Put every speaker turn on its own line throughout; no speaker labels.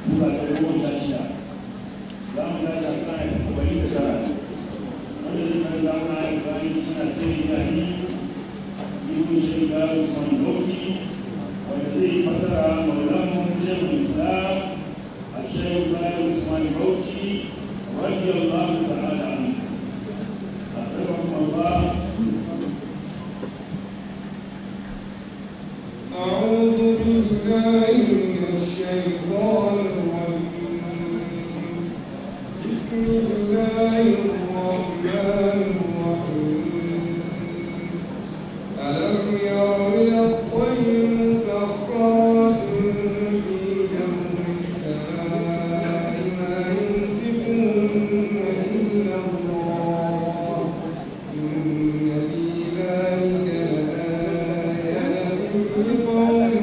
sura ta 16 za mu dace a kan ayat 79 wanda zai za mu ayat bayan suna sai da ni ibn shaykh Usman Bauchi wanda zai fasara maulana Shaykhul Islam الشيخ عثمان بوشي رضي الله تعالى عنه أكرمكم الله.
أعوذ بالله من الشيطان الرجيم. بسم الله الرحمن الرحيم. ألم يروا إلى الطير مسخرات في جو السماء ما يمسكهن إلا الله إن في ذلك لآيات لقوم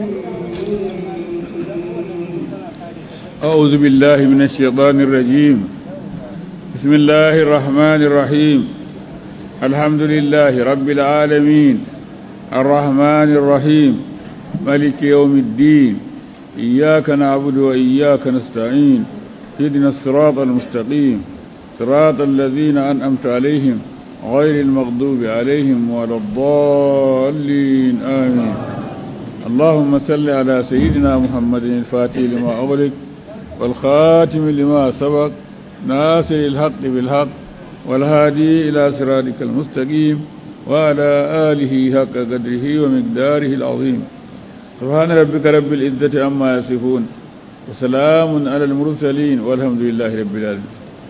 يؤمنون.
أعوذ بالله من الشيطان الرجيم. بسم الله الرحمن الرحيم. الحمد لله رب العالمين الرحمن الرحيم مالك يوم الدين إياك نعبد وإياك نستعين اهدنا الصراط المستقيم صراط الذين أنعمت عليهم غير المغضوب عليهم ولا الضالين آمين. اللهم صل على سيدنا محمد الفاتح لما أغلق والخاتم لما سبق ناصر الحق بالحق والهادي إلى صراطك المستقيم وعلى آله حق قدره ومقداره العظيم. سبحان ربك رب العزة عما يصفون وسلام على المرسلين والحمد لله رب العالمين.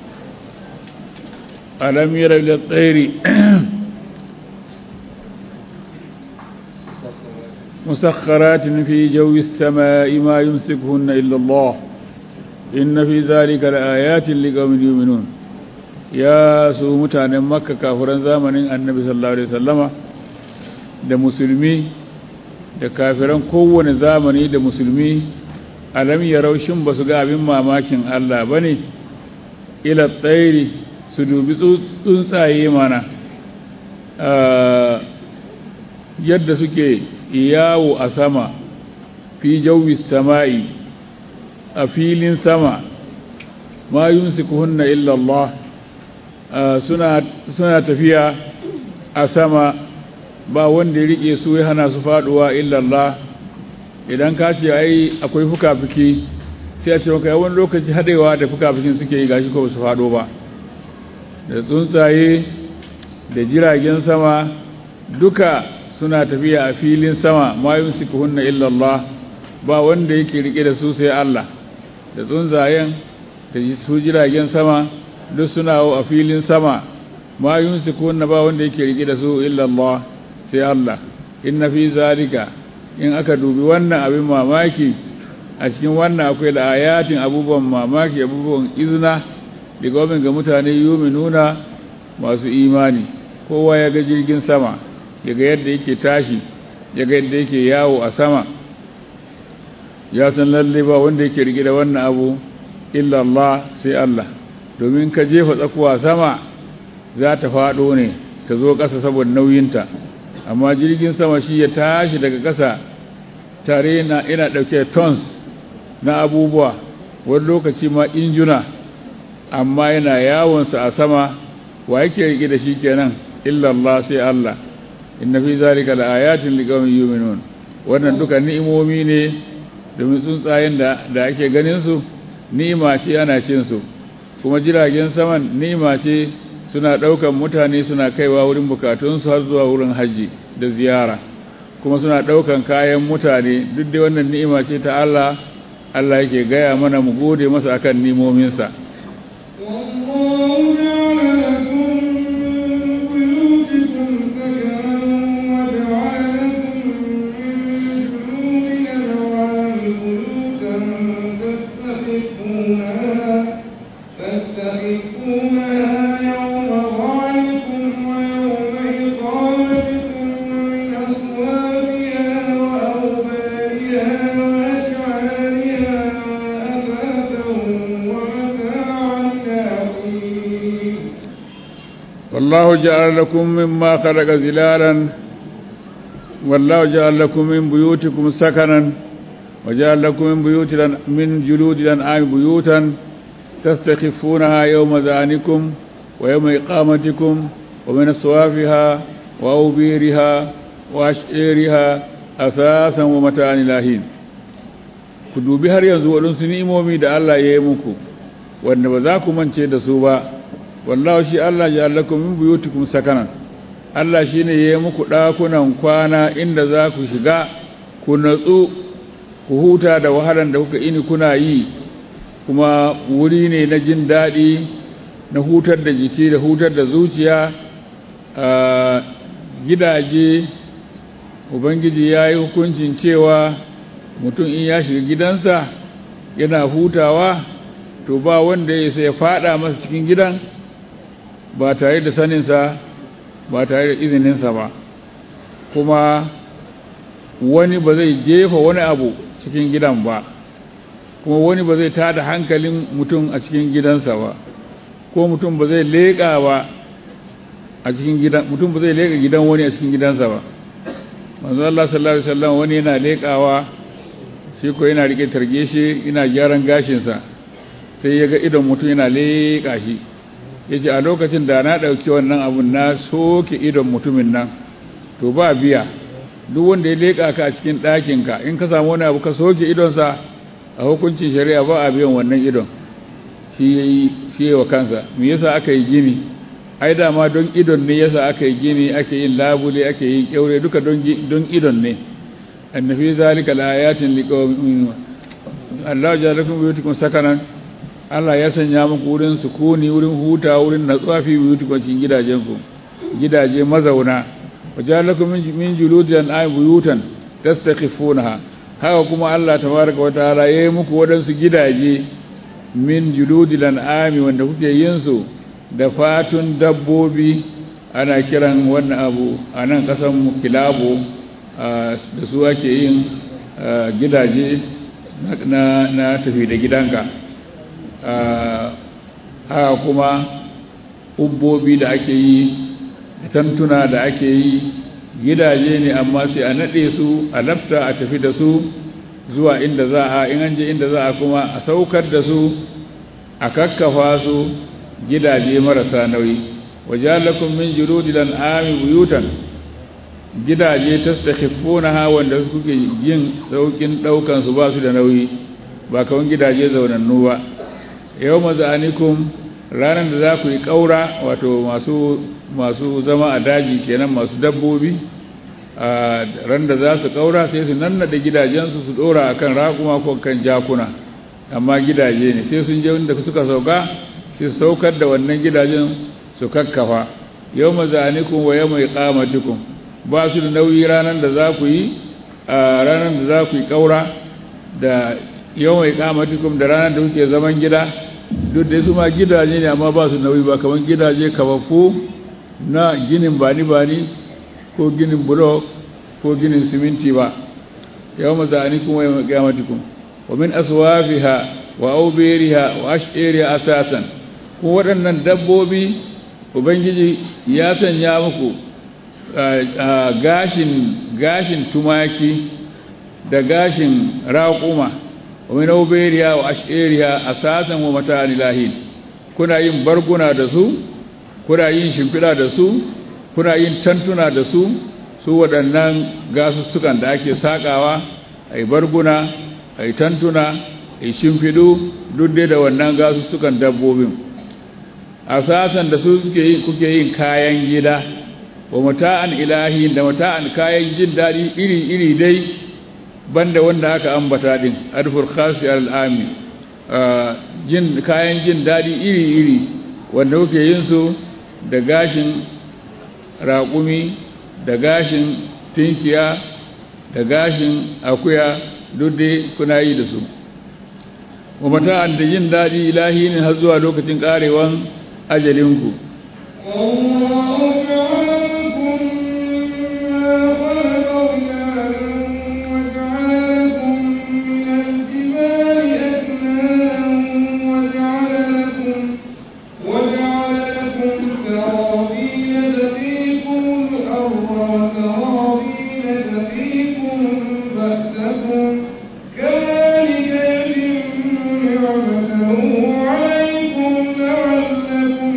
ألم ير إلى الطير مسخرات في جو السماء ما يمسكهن إلا الله إن في ذلك لآيات لقوم يؤمنون. ya su mutanen makka kafiran zamanin annabi sallallahu alaihi wasallama da musulmi da kafiran kowane zamani da musulmi alam yarau shin basu ga abin mamakin Allah bane ila tsairi su dubi tsuntsaye mana yadda suke yawo a sama fi jawi sama'i a filin sama ma yumsikuhunna illa Allah suna tafiya a sama ba wanda ya rike su ya hana su faduwa illallah. Idan ka ce ai akwai fuka-fuki sai a ce maka yawan lokaci hadewa da fuka-fukin suke yi gashi ko su fado ba. Da tsuntsaye da jiragen sama duka suna tafiya a filin sama ma yumsikuhunna illallah, ba wanda yake rike da su sai Allah. Da tsuntsayen da su jiragen sama duk suna a filin sama ma yumsikuna ba wanda yake rike da su illa Allah sai Allah. Inna fi zalika, in aka dubi wannan abin mamaki a cikin wannan akwai da ayatin abubuwan mamaki abubuwan izina da gwamnati ga mutane yuminuna masu imani. Kowa ya ga jirgin sama ya ga yadda yake tashi ya ga yadda yake yawo a sama ya san lalle ba wanda yake rike da wannan abu illa Allah sai Allah. Domin ka jefa tsakuwa sama za ta faɗo ne ta zo ƙasa saboda nauyinta, amma jirgin sama shi ya tashi daga ƙasa tare ina ɗauke tons na abubuwa, wani lokaci ma injuna, amma yana yawonsa a sama. wa yake rike da shi kenan illa Allah sai Allah. inna fi zalika laayatin liqaumin yu'minun. wannan duka ni'imomi ne domin tsuntsayen da ake ganin su ni'ima ce ana cin su, kuma jiragen saman ni'ima ce suna daukan mutane suna kaiwa wurin bukatunsu har zuwa wurin haji da ziyara, kuma suna daukan kayan mutane. duk da wannan ni'ima ce ta Allah. Allah yake gaya mana mu gode masa akan ni'imominsa. والله جعل لكم مما خلق ظلالا والله جعل لكم من بيوتكم سكنا وجعل لكم من جلود الأنعام بيوتا تستخفونها يوم ذعنكم ويوم إقامتكم ومن أصوافها وأوبيرها وأشعيرها أثاثا ومتاعا إلى حين. ku dubi har yanzu waɗansu ni'imomi da Allah ya yi muku wanda ba za ku mance da su ba. wallahi shi Allah ya lakum min buyutikum sakanan, Allah shine ya yi muku ɗakunan kwana inda za ku shiga ku natsu ku huta da wahalan da kuka ini kuna yi, kuma wuri ne na jin daɗi, na hutar da jiki da hutar da zuciya. Gidaje Ubangiji ya yi hukuncin cewa mutum in ya shiga gidansa yana hutawa to ba wanda ya sai ya fada masa cikin gidan ba tare da saninsa ba tare da izininsa ba, kuma wani ba zai jefa wani abu cikin gidan ba, kuma wani ba zai tada hankalin mutum a cikin gidansa ba, ko mutum ba zai leƙa ba a cikin gidan, mutum ba zai leƙa gidan wani a cikin gidansa ba. manzo Allah sallallahu alaihi wasallam wani yana leƙawa, shi ko yana rike targe shi yana gyaran gashinsa, sai ya ga idon mutum yana leƙa shi, yace a lokacin da na dauki wannan abun na soke idon mutumin nan to ba biya. duk wanda ya leƙa ka a cikin ɗakinka in ka samu wani abu ka soke idonsa a hukuncin shari'a ba a biyan wannan idon, shi yayi wa kansa. me yasa aka yi gini? ai dama don idon ne yasa aka yi gini, ake yin labule, ake yin kyaure, duka don idon ne. annabi zalika laayatin liqawmin Allah ja'ala lakum buyutikum sakanan, Allah ya sanya muku wurin sukuni, wurin huta, wurin natsuwa fi buyutikum cikin gidajenku, gidaje mazauna. waja'ala lakum min juludil an'am buyutan tastakhifunaha, haka kuma Allah tabaaraka wa ta'ala yayi muku wadansu gidaje min juludil an'am wanda kuke yin su da fatun dabbobi. ana kiran wannan abu a nan kasan kilabo, da su ake yin gidaje na tafi da gidanka. haka kuma ubbobi da ake yi, tantuna da ake yi, gidaje ne amma sai a nade su a lafta a tafi da su zuwa inda za a, in an je inda za a kuma a saukar da su a kakkafa su gidaje marasa nauyi. wajalakum min juludil an'ami buyutan, gidaje tastakhifunaha wanda kuke yin saukin daukan su ba su da nauyi, ba kawai gidaje zaunannu ba. yawma za'anikum, ranan da za ku yi kaura, wato masu zama a daji kenan, masu dabbobi. ran da za su kaura sai su nannade gidajensu su dora akan raƙuma ko kan jakuna, amma gidaje ne, sai sun je inda suka sauka sai saukar da wannan gidajen su kakkafa. yawma za'anikum wa yawma iqamatikum, ba su da nauyi ranan da za ku yi kaura, da yawma iqamatikum da ranan da kuke zaman gida. duk da su ma gidaje ne amma ba su nauyi, ba kaman gidaje kafafu na ginin bani ko ginin bulo ko ginin siminti ba. yawma za'anikum wa yawma iqamatikum wa min aswafiha wa awbiriha wa ash'iriha asasan. ko waɗannan dabbobi ubangiji ya sanya muku gashin tumaki da gashin raƙuma, wa min awbiriha wa ash'iriha asasan wa mata'an ilahin. kuna yin barguna da su, kuna yin shimfiɗa da su, kuna yin tantuna da su waɗannan gasussukan da ake sakawa, ai barguna, ai tantuna, ai shimfiɗu, duk dai da wannan gasussukan dabbobin. asasan da su kuke yin kayan gida, wa mata'an ilahi, da mata'an kayan jin daɗi iri dai, banda wanda aka ambata din adfur khasi al-ami. kayan jin daɗi iri wanda kuke yin su da gashin raƙumi, da gashin tinkiya, da gashin akuya, duk dai kuna yi da su. wa mata'an da jin daɗi ilahi ne har zuwa lokacin ƙarewan ajalinku.
كذلك نعمته عليكم لعلكم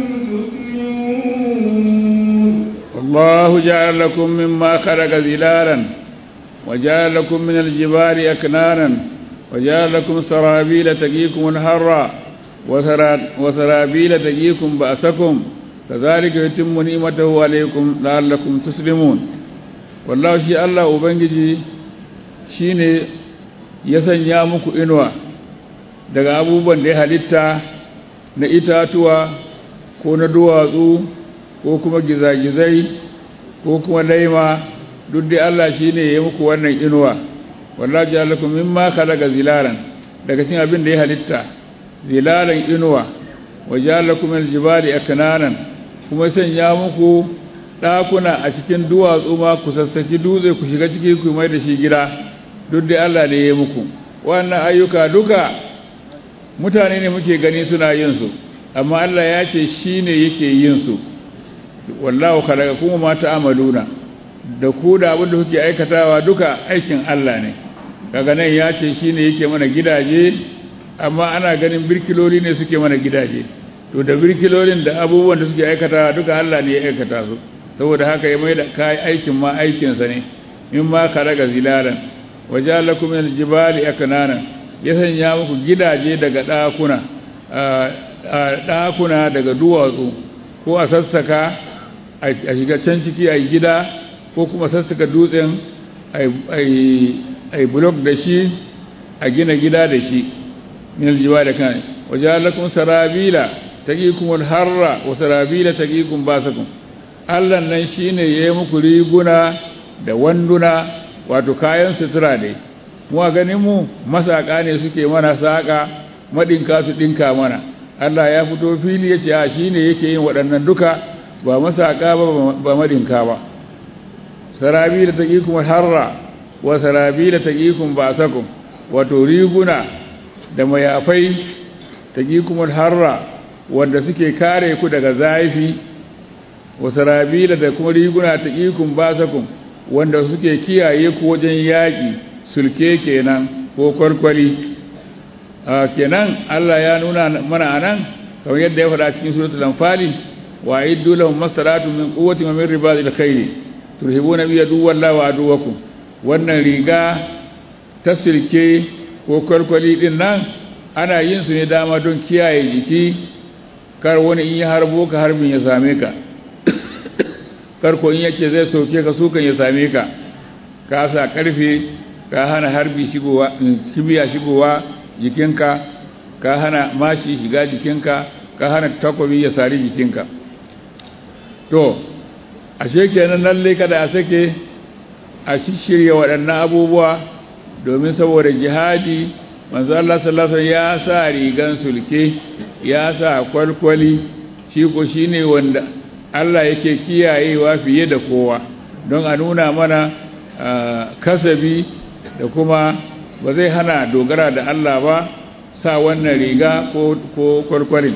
تفلحون
والله جعل لكم مما خلق ظلالا وجعل لكم من الجبال أكنانا وجعل لكم سرابيل تقيكم الحر وسرابيل تقيكم بأسكم كذلك يتم نعمته عليكم لعلكم تسلمون والله شيء الله ubangiji shine ya sanya muku inuwa daga abubuwan da ya halitta na itatuwa ko na duwatsu ko kuma gizagizai ko kuma laima duk dai Allah shine ya muku wannan inuwa wallahi ja'alakum mimma khalaqa zilalan daga cikin abin da ya halitta zilalan inuwa waja'alakum aljibali aknanan kuma sanya muku dakuna a cikin duwatsu ma ku sassaki dutse ku shiga ciki ku mai da shi gida duk dai Allah ne ya muku wannan ayyuka duka mutane ne muke gani suna yin su amma Allah ya ce shine yake yin su wallahu khalaqakum ma ta'maluna da ku da abin da kuke aikatawa duka aikin Allah ne kaga nan ya ce shine yake mana gidaje amma ana ganin birkiloli ne suke mana gidaje to da birkilolin da abubuwan da suke aikatawa duka Allah ne ya aikata su saboda haka ya mai da kai aikin ma aikin sa ne in ma khalaqa zilalan wajalakum min aljibali aknana ya sanya muku gidaje daga dakuna daga duwatsu ko a sassaka a shiga can ciki a gida ko kuma sassaka dutsen ai blok da shi a gina gida da shi min aljibali kan wajalakum sarabila taqikum alharra wa sarabila taqikum basakum Allah nan shine yayi muku riguna da wanduna wato kayan sutura dai mu a ganin mu masaka ne suke mana saka madinka su dinka mana Allah ya fito fili yace a shine yake yin waɗannan duka ba masaka ba madinka ba sarabila taqikum alharra wa sarabila taqikum basakum wato riguna da mayafai taqikum alharra wanda suke kare ku daga zafi wa sarabila da kuma riguna taqikum basakum wanda suke kiyaye ku wajen yaki sulke kenan ko kwarkwali kenan Allah ya nuna mana anan kamar yadda ya faɗa cikin suratul anfal wa aiddu lahum mastaratu min quwwati wa min ribadil khayr turhibuna bi aduwallahi wa aduwakum wannan riga ta sulke ko kwarkwali din nan ana yin su ne dama don kiyaye jiki kar wani in ya harbo ka harbin ya same ka kar ko in yace zai soke ka sukan ya same ka ka sa karfe ka hana harbi shigowa kibiya shigowa jikinka ka hana mashi shiga jikinka ka hana takobi ya sari jikinka to ashe kenan lalle kada a sake a shirye waɗannan abubuwa domin saboda jihadi manzo Allah sallallahu alaihi wasallam ya sa rigan sulke ya sa kwalkwali shi ko shine wanda Allah yake kiyayewa fiye da kowa don a nuna mana kasabi da kuma ba zai hana dogara da Allah ba sa wannan riga ko kwalkwalin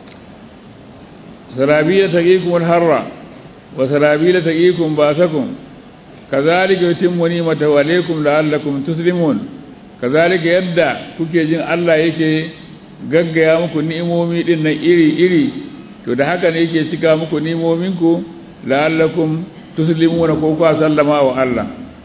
sarabila taqikum alharra wa sarabila taqikum basakum kazalika yutimmu ni'matahu alaykum la'allakum tuslimun kazalika yadda kuke jin Allah yake gaggaya muku ni'imomi din nan iri-iri to da haka ne yake cika muku ni'imominku la'allakum tuslimuna ko ku sallama wa Allah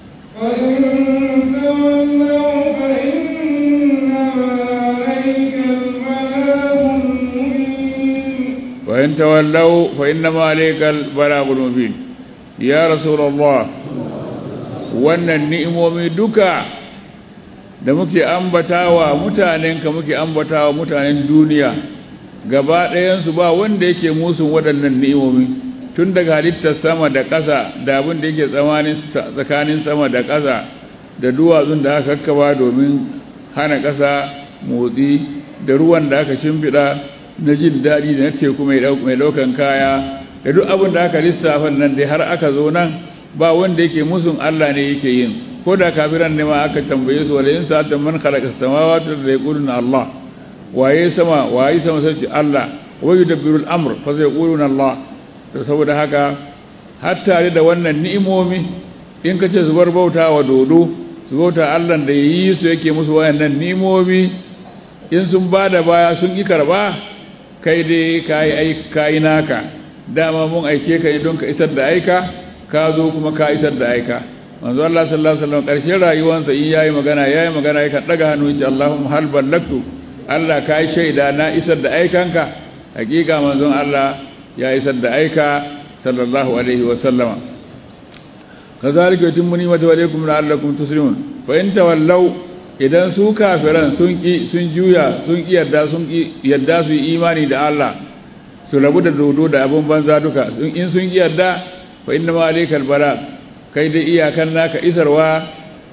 wa in tawallaw fa innama alaykal balagul mubin ya rasulullah wannan ni'imomi duka da muke ambatawa mutanenka muke ambatawa mutanen duniya gaba ɗayansu ba wanda yake musun waɗannan ni'imomi tun daga halittar sama da ƙasa da abin da yake tsakanin sama da ƙasa da duwatsun da aka kakkaba domin hana ƙasa motsi da ruwan da aka shimfiɗa na jin daɗi da na teku mai ɗaukan kaya da duk abin da aka lissafa nan dai har aka zo nan ba wanda yake musun Allah ne yake yin ko da kafiran ne ma aka tambaye su wala in sa'atan man khalaqa as-samawati wal ardi yaquluna Allah waye sama sai Allah wa yudabbiru al-amr fa sayquluna Allah to saboda haka har tare da wannan ni'imomi in kace su bar bauta wa dodo su bauta Allah da yi su yake musu wayannan ni'imomi in sun bada baya sun ki karba kai dai kai naka dama mun aike ka ne don ka isar da aika ka zo kuma ka isar da aika manzo Allah sallallahu alaihi wasallam karshen rayuwarsa in yayi magana yakan daga hannu yace Allahumma hal ballagtu Allah kai shaida na isar da aikanka hakika manzon Allah ya isar da aika sallallahu alaihi wasallam kazalika yutimuni wa alaikum la'allakum tuslimun fa in tawallaw idan su kafiran sun juya sun yadda su yi imani da Allah su rabu da dodo da abun banza duka in sun yadda fa inna ma alaikal bala kai da iyakan naka isarwa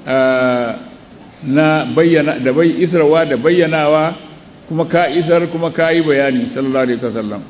na bayyana da isarwa da bayyanawa kuma ka isar kuma ka yi bayani sallallahu alaihi wasallam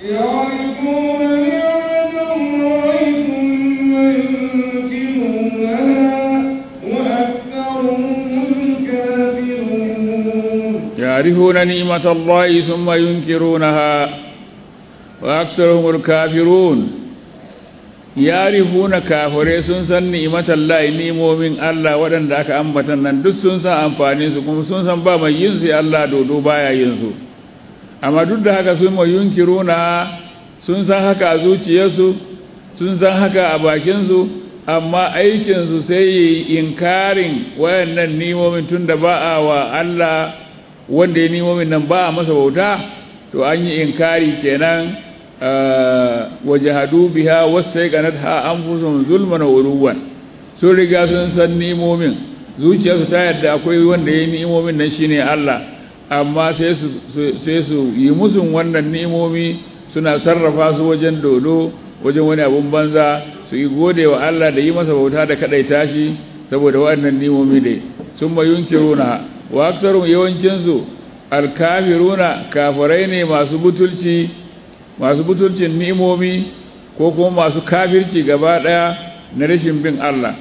يعرفون نعمة الله ثم ينكرونها وأكثرهم الكافرون يعرفون كافرين سنسن نعمة الله نعمومين الله ودن داك أمبتنا دس سنسن أنفانيسو كم سنسن باما ينسي الله دودو بايا ينسو أما دود هكا ثم ينكرونها سنسن هكا أزوتي يسو سنسن هكا أباكينسو amma aikinsu sai yi inkarin wayannan nimomin tun da ba a wa Allah wanda ya nimomin nan ba a masa bauta to an yi inkari kenan wajahadu biha wastaiqanatha anfusuhum zulman wa uluwan sun riga sun san nimomin zuciyarsu ta yadda akwai wanda ya nimomin nan shine Allah amma sai su yi musun wannan nimomi suna sarrafa su wajen dodo wajen wani abun banza su yi gode wa Allah da yi masa bauta da kadaita shi saboda wannan nimomi dai sun mayunkiruna wa aksarun yawancinsu alkafiruna kafirai ne masu butulcin nimomi ko kuma masu kafirci gaba daya na rashin bin Allah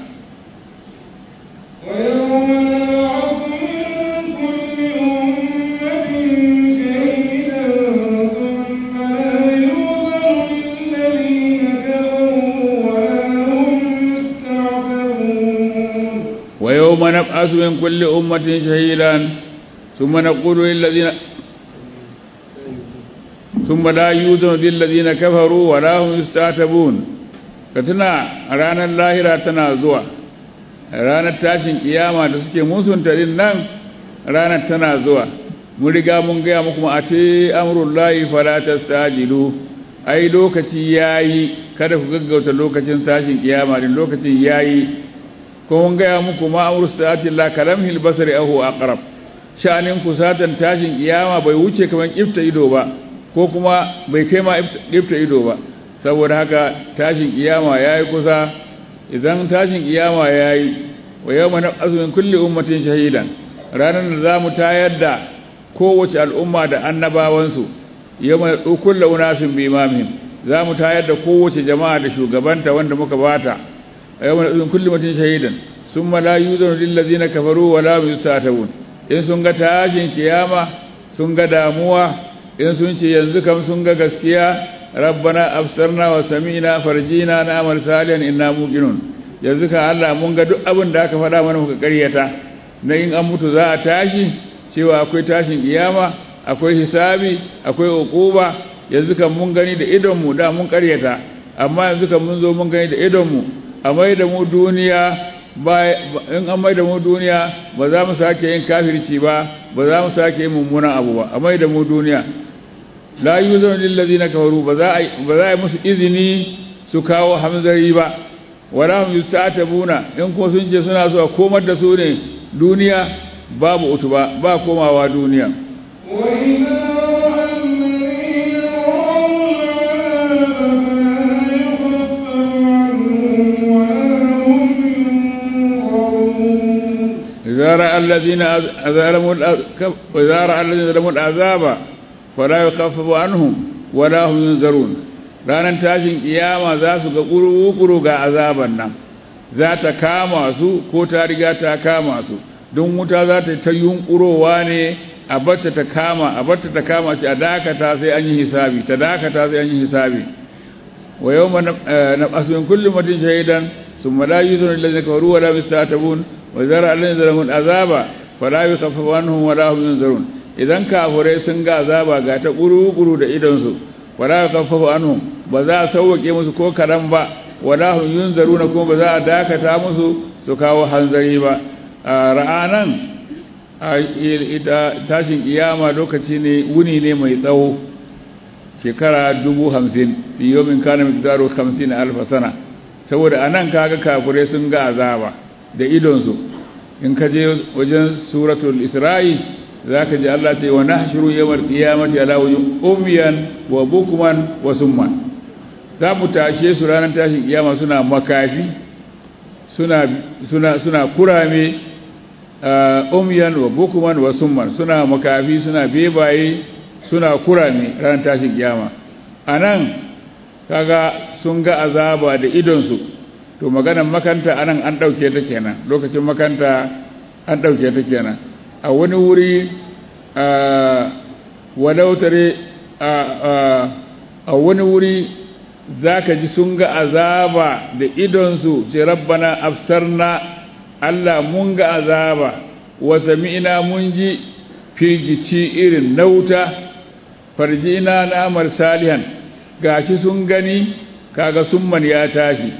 ويوم نبعث من كل أمة شهيدا ثم نقول للذين ثم لا يؤذن للذين كفروا ولا هم يستعتبون كتنا رانا اللاهرة تنازوا رانا التاشن قيامة تسكي موسون تدنن رانا تنازوا مرقا منقيا مكم أتي أمر الله فلا تستعجلوا أي لوكتي ياي kada ku gaggauta lokacin tashin kiyama din lokacin yayi ko mun ga muku ma amru sa'ati la kalamhil basari ahu aqrab sha'anin ku satan tashin kiyama bai wuce kaman ifta ido ba ko kuma bai kai ma ifta ido ba saboda haka tashin kiyama yayi kusa idan tashin kiyama yayi wa yawma nab'asu min kulli ummatin shahidan ranan da zamu tayar da kowace al'umma da annabawansu yawma kullu unasin bi imamihim zamu tayar da kowace jama'a da shugabanta wanda muka bata ayyama in kulli matin shahidan summa la yuzanu lil ladina kafaru wa la yustatawun in sun ga tashin kiyama sun ga damuwa in sun ce yanzu kam sun ga gaskiya rabbana absarna wa sami'na farjina na'mal salihan inna muqinun yanzu ka Allah mun ga duk abin da aka faɗa mana muka ƙaryata na in an mutu za a tashi cewa akwai tashin kiyama akwai hisabi akwai uquba yanzu kan mun gani da idonmu da mun ƙaryata amma yanzu kan mun zo mun gani da idonmu a mai da mu duniya in an mai da mu duniya ba za mu sake yin kafirci ba za mu sake yin mummunan abu ba a mai da mu duniya la yuzanu lil ladina kafaru ba za a yi musu izini su kawo hamzari ba wala hum yustatabuna in ko sun ce suna so a komar da su ne duniya babu utuba ba komawa duniya إذا رأى الذين ظلموا العذاب فلا يخفف عنهم ولا هم ينذرون ranar tashin kiyama za su ga ƙuru ga azaban nan za ta kama su ko ta riga ta kama su don wuta za ta yunƙurowa ne a batta ta kama shi a dakata sai an yi hisabi wa yau ma na asumin kullum mutum shahidan sun malayi sun lalata kawaru wa la mistatabun wa zara alladhina zalamu al'azaba fala yukhaffafu anhum wa la hum yunzarun idan kafirai sun ga azaba ga ta guru da idonsu wala kaffafu anhum ba za a sauke musu ko karan ba wala hum yunzaruna kuma ba za a dakata musu su kawo hanzari ba ra'anan tashin kiyama lokaci ne wuni ne mai tsawo shekara 50,000 yomin kana miqdaru 50,000 sana saboda anan kaga kafirai sun ga azaba da idonsu in ka je wajen suratul isra'i zaka ji Allah ta yi wa nahshuru yawmal qiyamati ala wujuh umyan wa bukman wa summan za mu tashe su ranar tashin kiyama suna makafi suna kurame umyan wa bukman wa summan suna makafi suna bebaye suna kurame ranar tashin kiyama anan kaga sun ga azaba da idonsu to maganar makanta anan an dauke ta kenan lokacin makanta an dauke ta kenan a wani wuri wadautare a wani wuri zaka ji sun ga azaba da idonsu sai rabbana absarna Allah mun ga azaba wa sami'na mun ji firgici irin nauta farjina na amal salihan gashi sun gani kaga summan ya tashi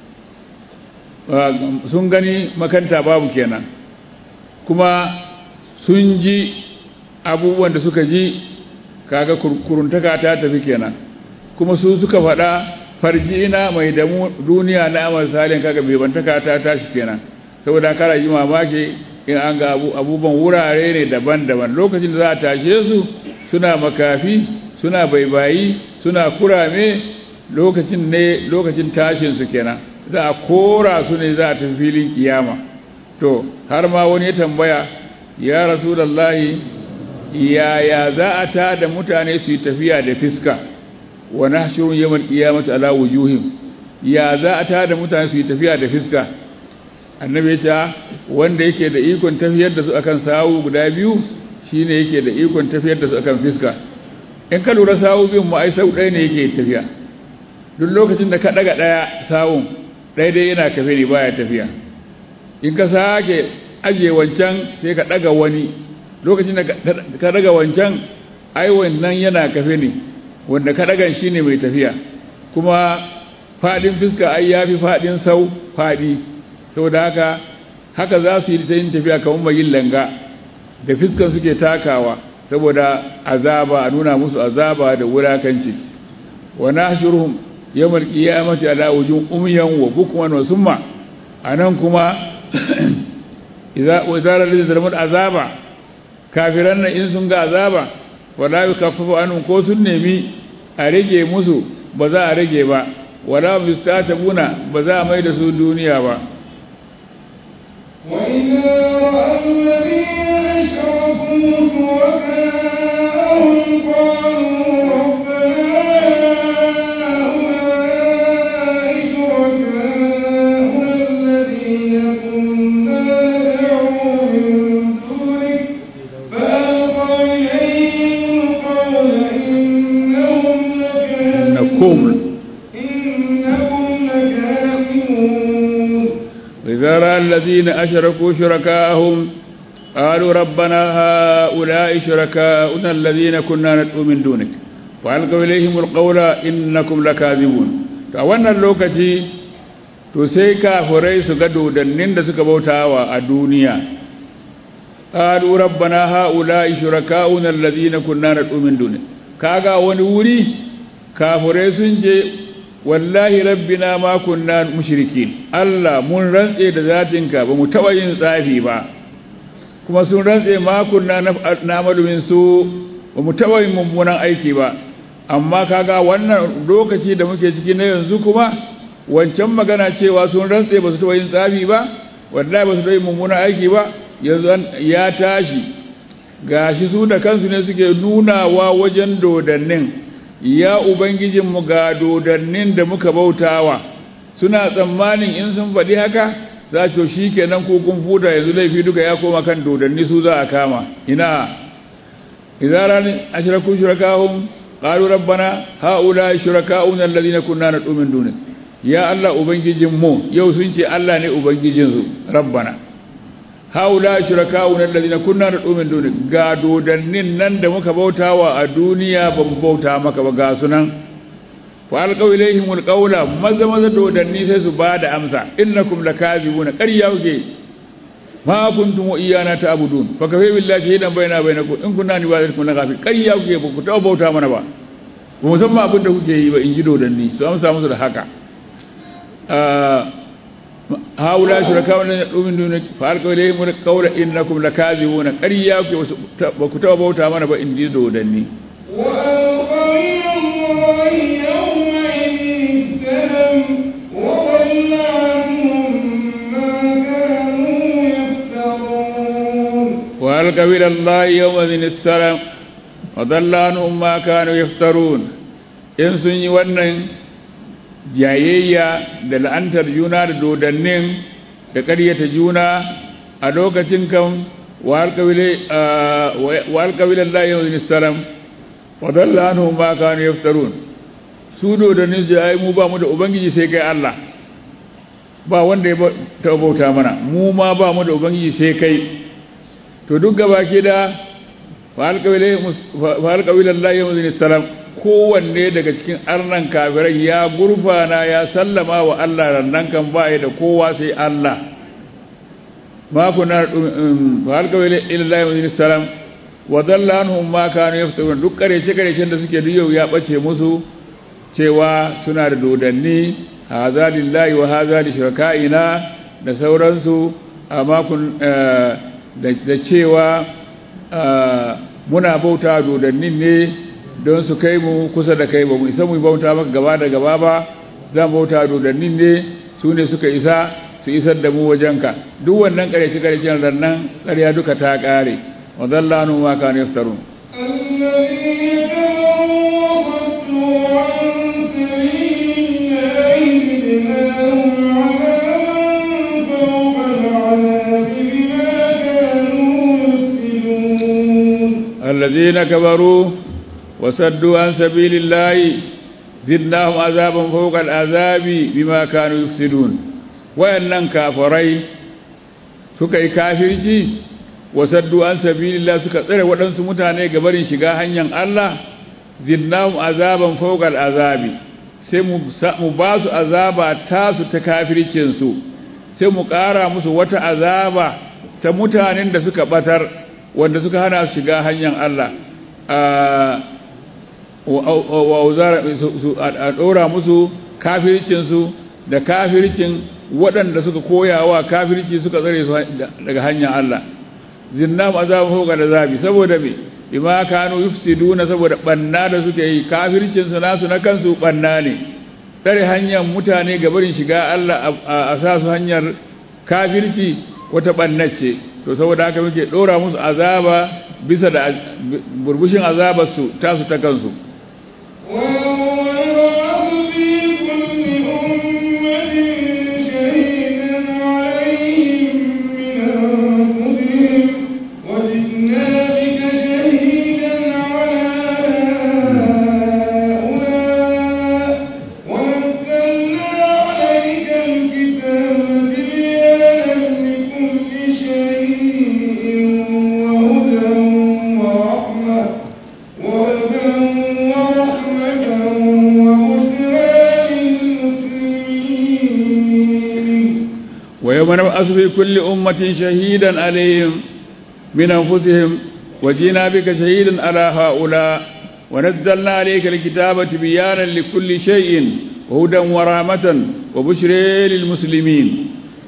sun gani makanta babu kenan kuma sun ji abubuwan da suka ji kaga kuruntaka ta tafi kenan kuma su suka faɗa farjina mai damu duniya na amal salihan kaga bai bantaka ta tashi kenan saboda kara yi mamaki in an ga abubuwan wurare ne daban-daban lokacin da za a tashe su suna makafi suna baibayi suna kurame lokacin tashin su kenan za a kora su ne za a tafi filin kiyama to har ma wani ya tambaya ya rasulullahi yaya za a ta da mutane su yi tafiya da fiska wa nahshurun yawmal qiyamati ala wujuhim ya za a ta da mutane su yi tafiya da fiska annabi ya ce wanda yake da ikon tafiyar da su akan sawu guda biyu shine yake da ikon tafiyar da su akan fiska in ka lura sawu biyun mu ai sau ɗaya ne yake tafiya duk lokacin da ka daga ɗaya sawun ɗaya dai yana kafe ne baya tafiya in ka sake aje wancan sai ka daga wani lokacin da ka daga wancan ai wannan yana kafe ne wanda ka dagan shine mai tafiya kuma fadin fiska ai yafi fadin sau fadi saboda haka za su yi ta yin tafiya kamar mayin langa da fiskan suke takawa saboda azaba a nuna musu azaba da wulakanci wa nahshuruhum yawmal qiyamati ala wujuh umyan wa bukman wa summa anan kuma idza wazara lidhal azaba kafiran nan in sun ga azaba wala yukaffafu anhum ko sun nemi a rage musu ba za a rage ba wala mustatabuna ba za a mai da su duniya ba
وإذا رأى الذين أشركوا شركاءهم قالوا ربنا هؤلاء شركاؤنا الذين كنا ندعو من دونك فألقى إليهم القول إنهم لكاذبون
وإذا رأى الذين أشركوا شركاءهم قالوا ربنا هؤلاء شركاؤنا الذين كنا ندعو من دونك فألقوا إليهم القول إنكم لكاذبون فأولا اللوكتي تسيكا فريس قدو دنين دسك بوتاوى الدنيا قالوا ربنا هؤلاء شركاؤنا الذين كنا ندعو من دونك كاغا ونوري كافريس جي wallahi rabbina ma kunna mushrikin Allah mun rantse da zatinka ba mu taba yin tsafi ba kuma sun rantse ma kunna na malumin su ba mu taba yin mummunan aiki ba amma kaga wannan lokaci da muke ciki na yanzu kuma wancan magana cewa sun rantse ba su taba yin tsafi ba wallahi ba su taba yin mummunan aiki ba yanzu ya tashi gashi su da kansu ne suke nunawa wajen dodannin ya ubangijinmu ga dodannin da muka bautawa suna tsammanin in sun faɗi haka za to shi kenan ko kun futa yanzu laifi duka ya koma kan dodanni su za a kama ina idaran ashraku shurakahum qalu rabbana haula shuraka'una alladhina kunna nad'u min dunik ya Allah ubangijinmu yau sun ce Allah ne ubangijinsu rabbana haula shuraka'una alladhina kunna nad'u min duni ga dodannin nan da muka bautawa a duniya ban bauta maka ba ga sunan fa alqaw ilayhimul qawla maza dodanni sai su bada amsa innakum lakazibuna qarya uge ma kuntum iyana ta'budun fa kafa billahi shahidan bainakum in kunna nibadakum lagafi qarya uge ba ku ta bauta mana ba musamman abin da kuke yi ba in ji dodanni su amsa musu da haka haula shuraka wannan dumin duniya fa alqa ilayhim qawla innakum lakazibuna qarya ba ku taba bauta mana ba in ji dodanni
wa alqaina yawma salam wa qalla ma kanu yaftarun
wa alqa ila yawma salam wa dalla anhum ma kanu yaftarun in sun yi wannan jayayya da la'antar juna da dodannin da ƙaryata juna a lokacin kan wa alƙawilan layin salam wa dalla anhum ma kanu yaftarun su dodannin su ai mu ba mu da ubangiji sai kai Allah ba wanda ya ta bauta mana mu ma ba mu da ubangiji sai kai to duk gaba ke da wa alƙawilan layin salam kowanne daga cikin arnan kafirai ya gurfana ya sallama wa Allah rannan kan ba da kowa sai Allah ma kuna halka ilallahi wa sallam wa dalla anhum ma kanu yaftarun duk karecen da suke duyo ya bace musu cewa suna da dodanni haza lillahi wa haza li shurakaina da sauransu amma kun da cewa muna bauta dodannin ne don su kai mu kusa da kai ba mu isa mu bauta maka gaba da gaba ba zan bauta dodannin ne su ne suka isa su isar da mu wajenka duk wannan ƙarshe-ƙarshen rannan ƙarya duka ta ƙare wa zallanu ma kanu yaftarun الذين كبروا وصدوا عن سبيل الله زدناهم عذابا فوق العذاب بما كانوا يفسدون وأنن كافرين suka yi kafirci wasaddu an sabilillah suka tsare waɗansu mutane gabarin shiga hanyar Allah zidnahum azaban fawqa al'azabi sai mu ba su azaba tasu ta kafircin su sai mu ƙara musu wata azaba ta mutanen da suka batar wanda suka hana su shiga hanyar Allah a ɗora musu kafircinsu da kafircin waɗanda suka koyawa kafirci suka tsare su daga hanyar Allah zinnam azabun fawqa azabi saboda me bima kanu yufsiduna saboda banna da suke yi kafircin su nasu na kansu banna ne tsare hanyar mutane ga barin shiga Allah a sa su hanyar kafirci wata banna ce to saboda haka muke ɗora musu azaba bisa da burbushin azabar su tasu ta kansu ونبعث في كل أمة شهيدا عليهم من أنفسهم وجينا بك شهيدا على هؤلاء ونزلنا عليك الكتاب بيانا لكل شيء وهدى ورحمة وبشرى للمسلمين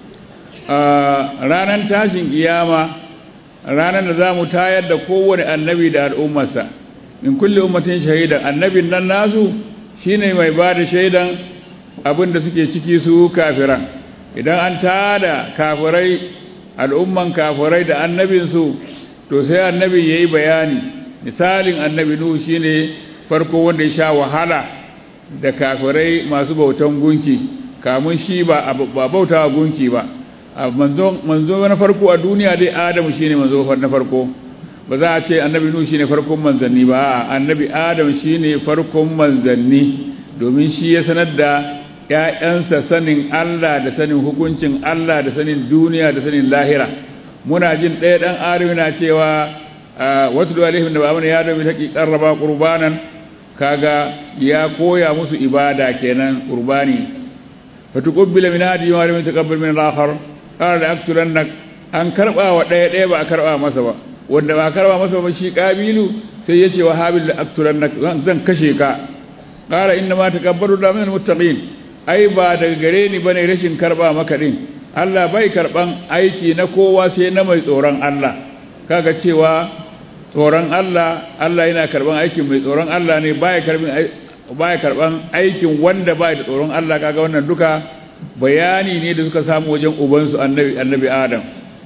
ranan tashin kiyama ranan da zamu tayar da kowane annabi da al'ummarsa min kulli ummatin shahidan annabin nan nasu shine mai bada shaidan abinda suke ciki su kafiran idan an tada kafirai al'umman kafirai da annabinsu to sai annabi yayi bayani misalin annabi nuhu shine farko wanda ya sha wahala da kafirai masu bautan gunki kamun shi ba bautawa gunki ba manzo na farko a duniya dai adamu shine manzo na farko ba za a ce annabi nuhu shine farkon manzanni ba annabi adamu shine farkon manzanni domin shi ya sanar da ‘ya'yansa sanin Allah da sanin hukuncin Allah da sanin duniya da sanin lahira muna jin ɗaya dan Adam yana cewa watul alaihim da baban ya da bi haƙi qarraba qurbanan kaga ya koya musu ibada kenan qurbani fatuqabbala min hadi wa lam taqabbal min al-akhar qala aqtulannak an karba wa ɗaya ba a karba masa ba wanda ba karba masa ba shi Qabilu sai yace wa Habil aqtulannak zan kashe ka qala inna ma taqabbalu min al-muttaqin ai ba daga gare ni bane rashin karba maka din Allah bai karban aiki na kowa sai na mai tsoron Allah kaga cewa tsoron Allah yana karban aikin mai tsoron Allah ne baya karban aikin wanda bai da tsoron Allah kaga wannan duka bayani ne da suka samu wajen ubansu annabi Adam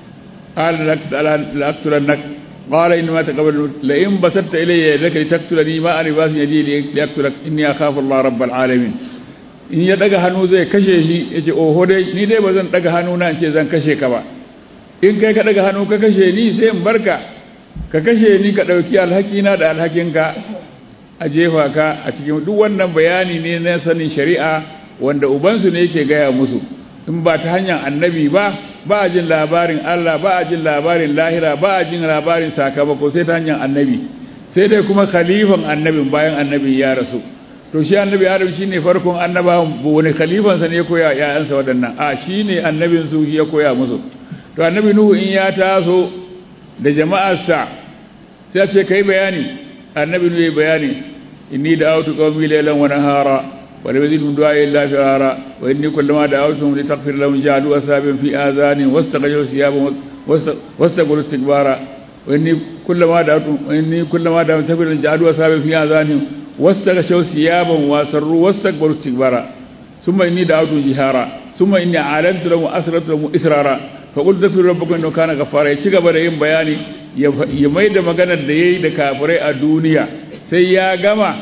qala la aqtulannak qala inma taqabbal la in basatta ilayya yadaka litaqtulani ma ana basin yadi li aqtulak inni akhafu Allah rabbal alamin in ya daga hannu zai kashe shi yace oho dai ni dai bazan daga hannu na ce zan kashe ka ba in kai ka daga hannu ka kashe ni sai in barka ka kashe ni ka ɗauki alhakina da alhakinka a jefa ka a cikin duk wannan bayani ne na sanin shari'a wanda ubansu ne yake gaya musu in ba ta hanyar annabi ba a jin labarin Allah ba a jin labarin lahira ba a jin labarin sakamako sai ta hanyar annabi sai dai kuma khalifan annabin bayan annabi ya rasu to shi annabi Adam shine farkon annabawan wani khalifansa ne ya koya ƴaƴansa waɗannan shine annabin su ya koya musu to annabi Nuhu in ya taso da jama'arsa sai ce kai bayani annabi ne bayani inni da'awtu qawmi laylan wa nahara wa lam yazidhum du'a'i illa firara wa inni kullama da'awtuhum litaghfir lahum ja'alu asabin fi adhanin wastaghayu thiyabahum wastaqbalu istikbara wa inni kullama da'awtuhum taghfir ja'alu asabin fi adhanin wastaghayu thiyabahum wa sarru wastaqbalu istikbara thumma inni da'awtuhum jihara thumma inni a'lantu lahum asrartu lahum israra faƙul zafi rabbakun inda kana gafara ya ci gaba da yin bayani ya mai da maganar da ya yi da kafirai a duniya sai ya gama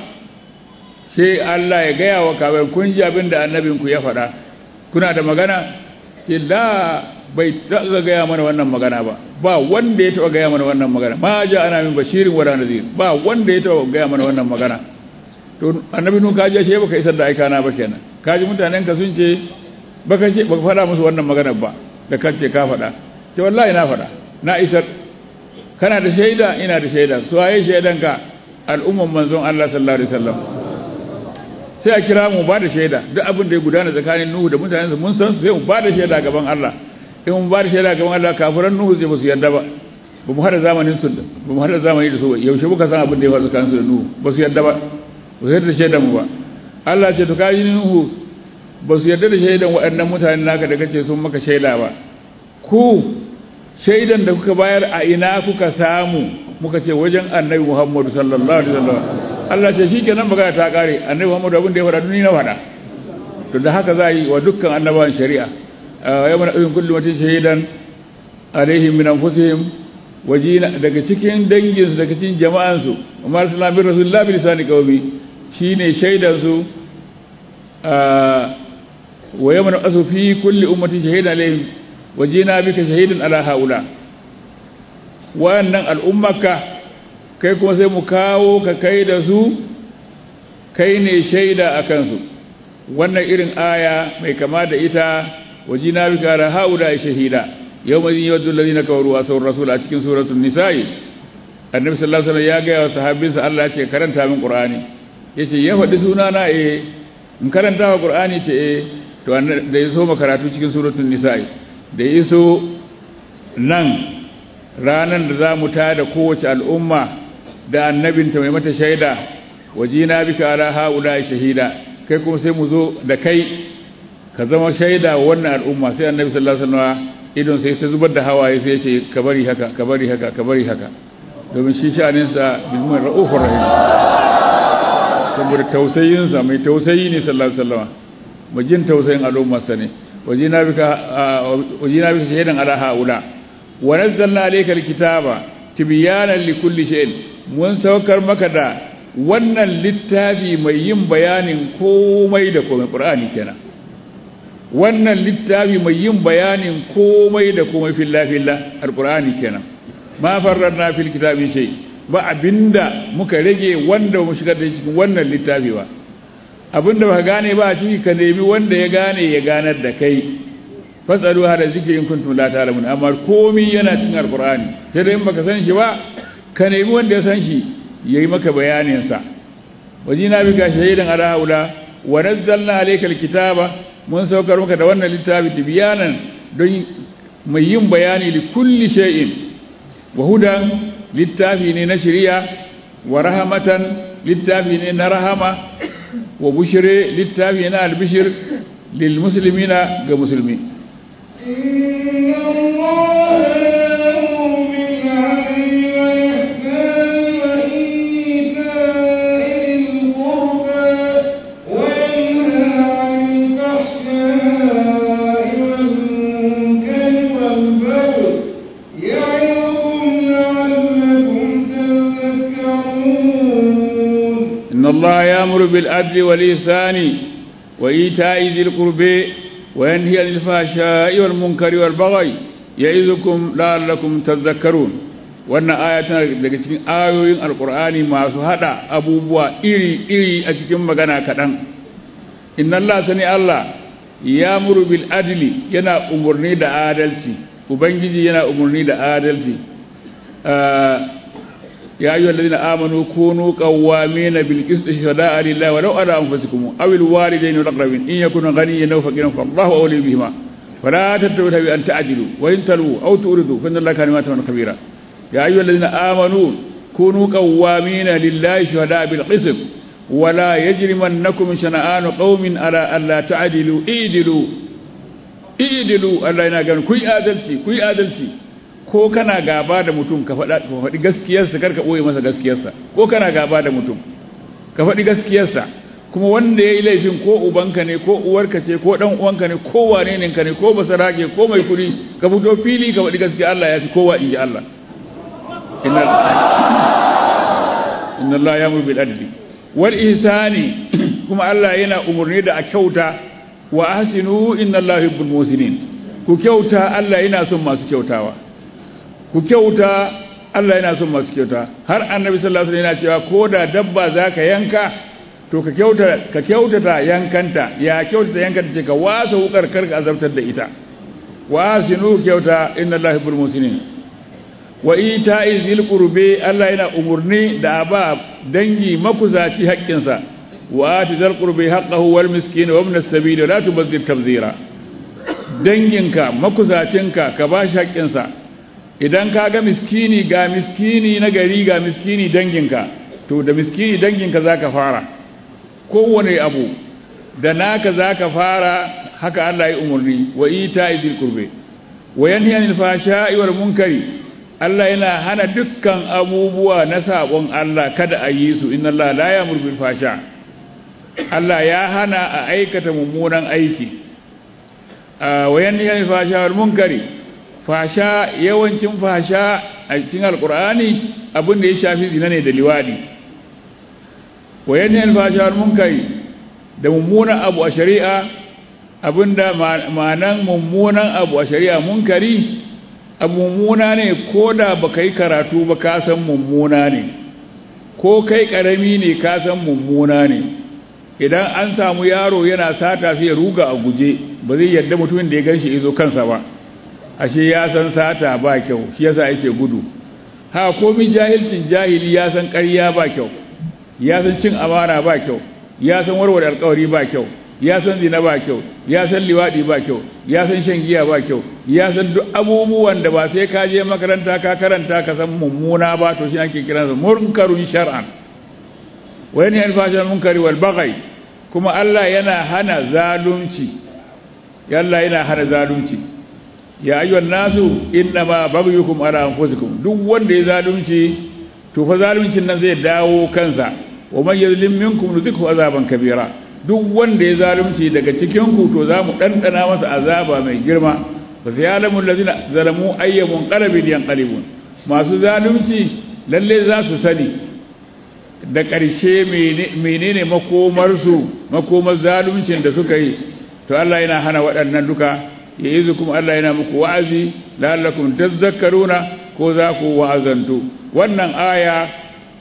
sai Allah ya gaya wa kafirai kun ji abin da annabinku ya faɗa kuna da magana illa bai taɓa gaya mana wannan magana ba wanda ya taɓa gaya mana wannan magana ma ja ana min bashirin wa nadhir ba wanda ya taɓa gaya mana wannan magana to annabi nun kaji ashe baka isar da aikana ba kenan kaji mutanen ka sun ce baka faɗa musu wannan magana ba da kace ka faɗa ce wallahi na faɗa na isar kana da shaida ina da shaida su waye shaidanka al'umman manzon Allah sallallahu alaihi wasallam sai a kira mu ba da shaida duk abin da ya gudana tsakanin Nuhu da mutanensa mun san su sai mu ba da shaida gaban Allah in mun ba da shaida gaban Allah kafiran Nuhu zai ba su yarda ba mu hada zamanin su ba mu hada zamani da su yaushe muka san abin da ya faru tsakanin su da Nuhu ba su yarda ba ba su yarda da shaidan mu ba Allah ce to kai Nuhu ba su yarda da shaidan waɗannan mutanen naka da kace sun maka shaida ba ku shaidan da kuka bayar a ina kuka samu muka ce wajen annabi Muhammadu sallallahu alaihi wasallam Allah ce shikenan magana ta kare annabi Muhammadu abin da ya faɗa duni na faɗa to da haka za yi wa dukkan annabawan shari'a yawma in kullu matin shahidan alaihim min anfusihim wajina daga cikin danginsu daga cikin jama'ansu umar sallallahu alaihi wasallam bi lisani qawmi shine shaidan su wa yawma asu fi kulli ummatin shahidan alaihim wajina bika shahidan ala haula wannan al'ummaka kai kuma sai mu kawo ka kai da su kai ne shaida akan su wannan irin aya mai kama da ita wajina bika ala haula shahida yawma yawaddu alladhina kafaru wa asawur rasul a cikin suratul nisa'i annabi sallallahu alaihi wasallam ya ga wa sahabbinsa Allah ya ce karanta min qur'ani yace ya faɗi sunana in karanta wa qur'ani ce to da yaso makaratu cikin suratul nisa'i da yaso nan ranan da zamu tada kowace al'umma da annabinta mai mata shaida wajina bika ala haula shahida kai kuma sai mu zo da kai ka zama shaida wa wannan al'umma sai annabi sallallahu alaihi wasallam idon sai ta zubar da hawaye sai ce ka bari haka ka bari haka ka bari haka domin shi sha'aninsa bilmumin ra'ufur rahim saboda tausayinsa mai tausayi ne sallallahu alaihi wasallam majin tausayin al'ummarsa ne wajina bika shahidan ala haula wa nazzalna alayka alkitaba tibyanan likulli shay'in mun saukar maka da wannan littafi mai yin bayanin komai da komai qur'ani kenan wannan littafi mai yin bayanin komai da komai filla alqur'ani kenan ma farradna fil kitabi shay ba abinda muka rage wanda mu shigar da cikin wannan littafi ba abinda ba gane ba a ciki ka nemi wanda ya gane ya ganar da kai fasalu hada zikri in kuntum la ta'lamun amma komai yana cikin alqur'ani sai dai in baka san shi ba ka nemi wanda ya san shi yayi maka bayanin sa wajina bika shahidan ala haula wa nazzalna alayka alkitaba mun saukar maka da wannan littafi tibyanan don mai yin bayani li kulli shay'in wa hudan littafi ne na shari'a wa rahmatan littafi ne na rahama wa bushre littafi ne na albishir lil muslimina ga musulmi الله يأمر بالعدل والإحسان وإيتاء ذي القربى وينهى عن الفحشاء والمنكر والبغي يعظكم لعلكم تذكرون wannan aya tana daga cikin ayoyin alqur'ani masu hada abubuwa iri a cikin magana kadan inna Allah sani Allah ya'muru bil adli yana umurni da adalci ubangiji yana umurni da adalci يا أيها الذين آمنوا كونوا قوامين بالقسط شهداء لله ولو على أنفسكم أو الوالدين والأقربين إن يكونوا غنيا أو فقيرا فالله أولي بهما فلا تتبعوا أن تعدلوا وإن تلووا أو تؤردوا فإن الله كان بما تعملون خبيرا يا أيها الذين آمنوا كونوا قوامين لله شهداء بالقسط ولا يجرمنكم شنآن قوم على ألا تعدلوا اعدلوا الله ينقل كوي آدلتي ko kana gaba da mutum ka faɗi gaskiyarsa karka ɓoye masa gaskiyarsa ko kana gaba da mutum ka faɗi gaskiyarsa kuma wanda ya yi laifin ko ubanka ne ko uwarka ce ko ɗan uwanka ne ko wane ne ka ne ko basarake ko mai kuɗi ka fito fili ka faɗi gaskiya Allah ya fi kowa in ji Allah inna Allah ya'muru bil adli wal ihsani kuma Allah yana umurni da a kyauta wa ahsinu inna Allah yuhibbul muhsinin ku kyauta Allah yana son masu kyautawa ku kyauta Allah yana son masu kyauta har annabi sallallahu alaihi wasallam yana cewa ko da dabba zaka yanka to ka kyautata yankanta ya kyautata yankanta ce ka wasa wukar karka azabtar da ita wasinu kyauta inna Allaha yuhibbul muhsinin wa ita'i zil qurbi Allah yana umurni da ba dangi makusaci haƙƙinsa wa ati zal qurbi haqqahu wal miskin wa ibn as-sabil la tubazzir tabzira danginka makusacinka ka ba shi haƙƙinsa idan ka ga miskini ga miskini na gari ga miskini danginka to da miskini danginka zaka fara kowane abu da naka zaka fara haka Allah ya umurni wa ita'i zil qurbi wa yanhi anil fahsha'i wal munkari Allah yana hana dukkan abubuwa na sabon Allah kada a yi su inna Allah la ya'muru bil fahsha Allah ya hana a aikata mummunan aiki wa yanhi anil fahsha'i wal munkari fahsha yawancin fahsha a cikin alqur'ani abin da ya shafi zina ne da liwadi wa yanhi anil fahsha'i wal munkari da mummunan abu a shari'a abinda ma'anan mummunan abu a shari'a munkari abu mummuna ne ko da baka yi karatu ba ka san mummuna ne ko kai karami ne ka san mummuna ne idan an samu yaro yana sata sai ya ruga a guje ba zai yarda mutumin da ya ganshi izo kansa ba ashe ya san sata ba kyau shi yasa yake gudu ha komai jahilcin jahili ya san ƙarya ba kyau ya san cin amana ba kyau ya san warware alƙawari ba kyau ya san zina ba kyau ya san liwadi ba kyau ya san shan giya ba kyau ya san duk abubuwan da ba sai ka je makaranta ka karanta ka san mummuna ba to shi ake kiransa munkarun shar'an wa yanhi anil fahsha'i wal munkari wal baghi kuma Allah yana hana zalunci yana hana zalunci ya ayyuhan nasu innama baghyukum ala anfusikum duk wanda ya zalunci to fa zaluncin nan zai dawo kansa wa man yazlim minkum nuzikhu azaban kabira duk wanda ya zalunci daga cikin ku to zamu dandana masa azaba mai girma fa zalamu allazina zalamu ayyamun qalbin yanqalibun masu zalunci lalle za su sani da ƙarshe menene makomar zaluncin da suka yi to Allah yana hana waɗannan duka yayizukum Allah yana muku wa'azi la'allakum tadhakkaruna ko za ku wa'azantu wannan aya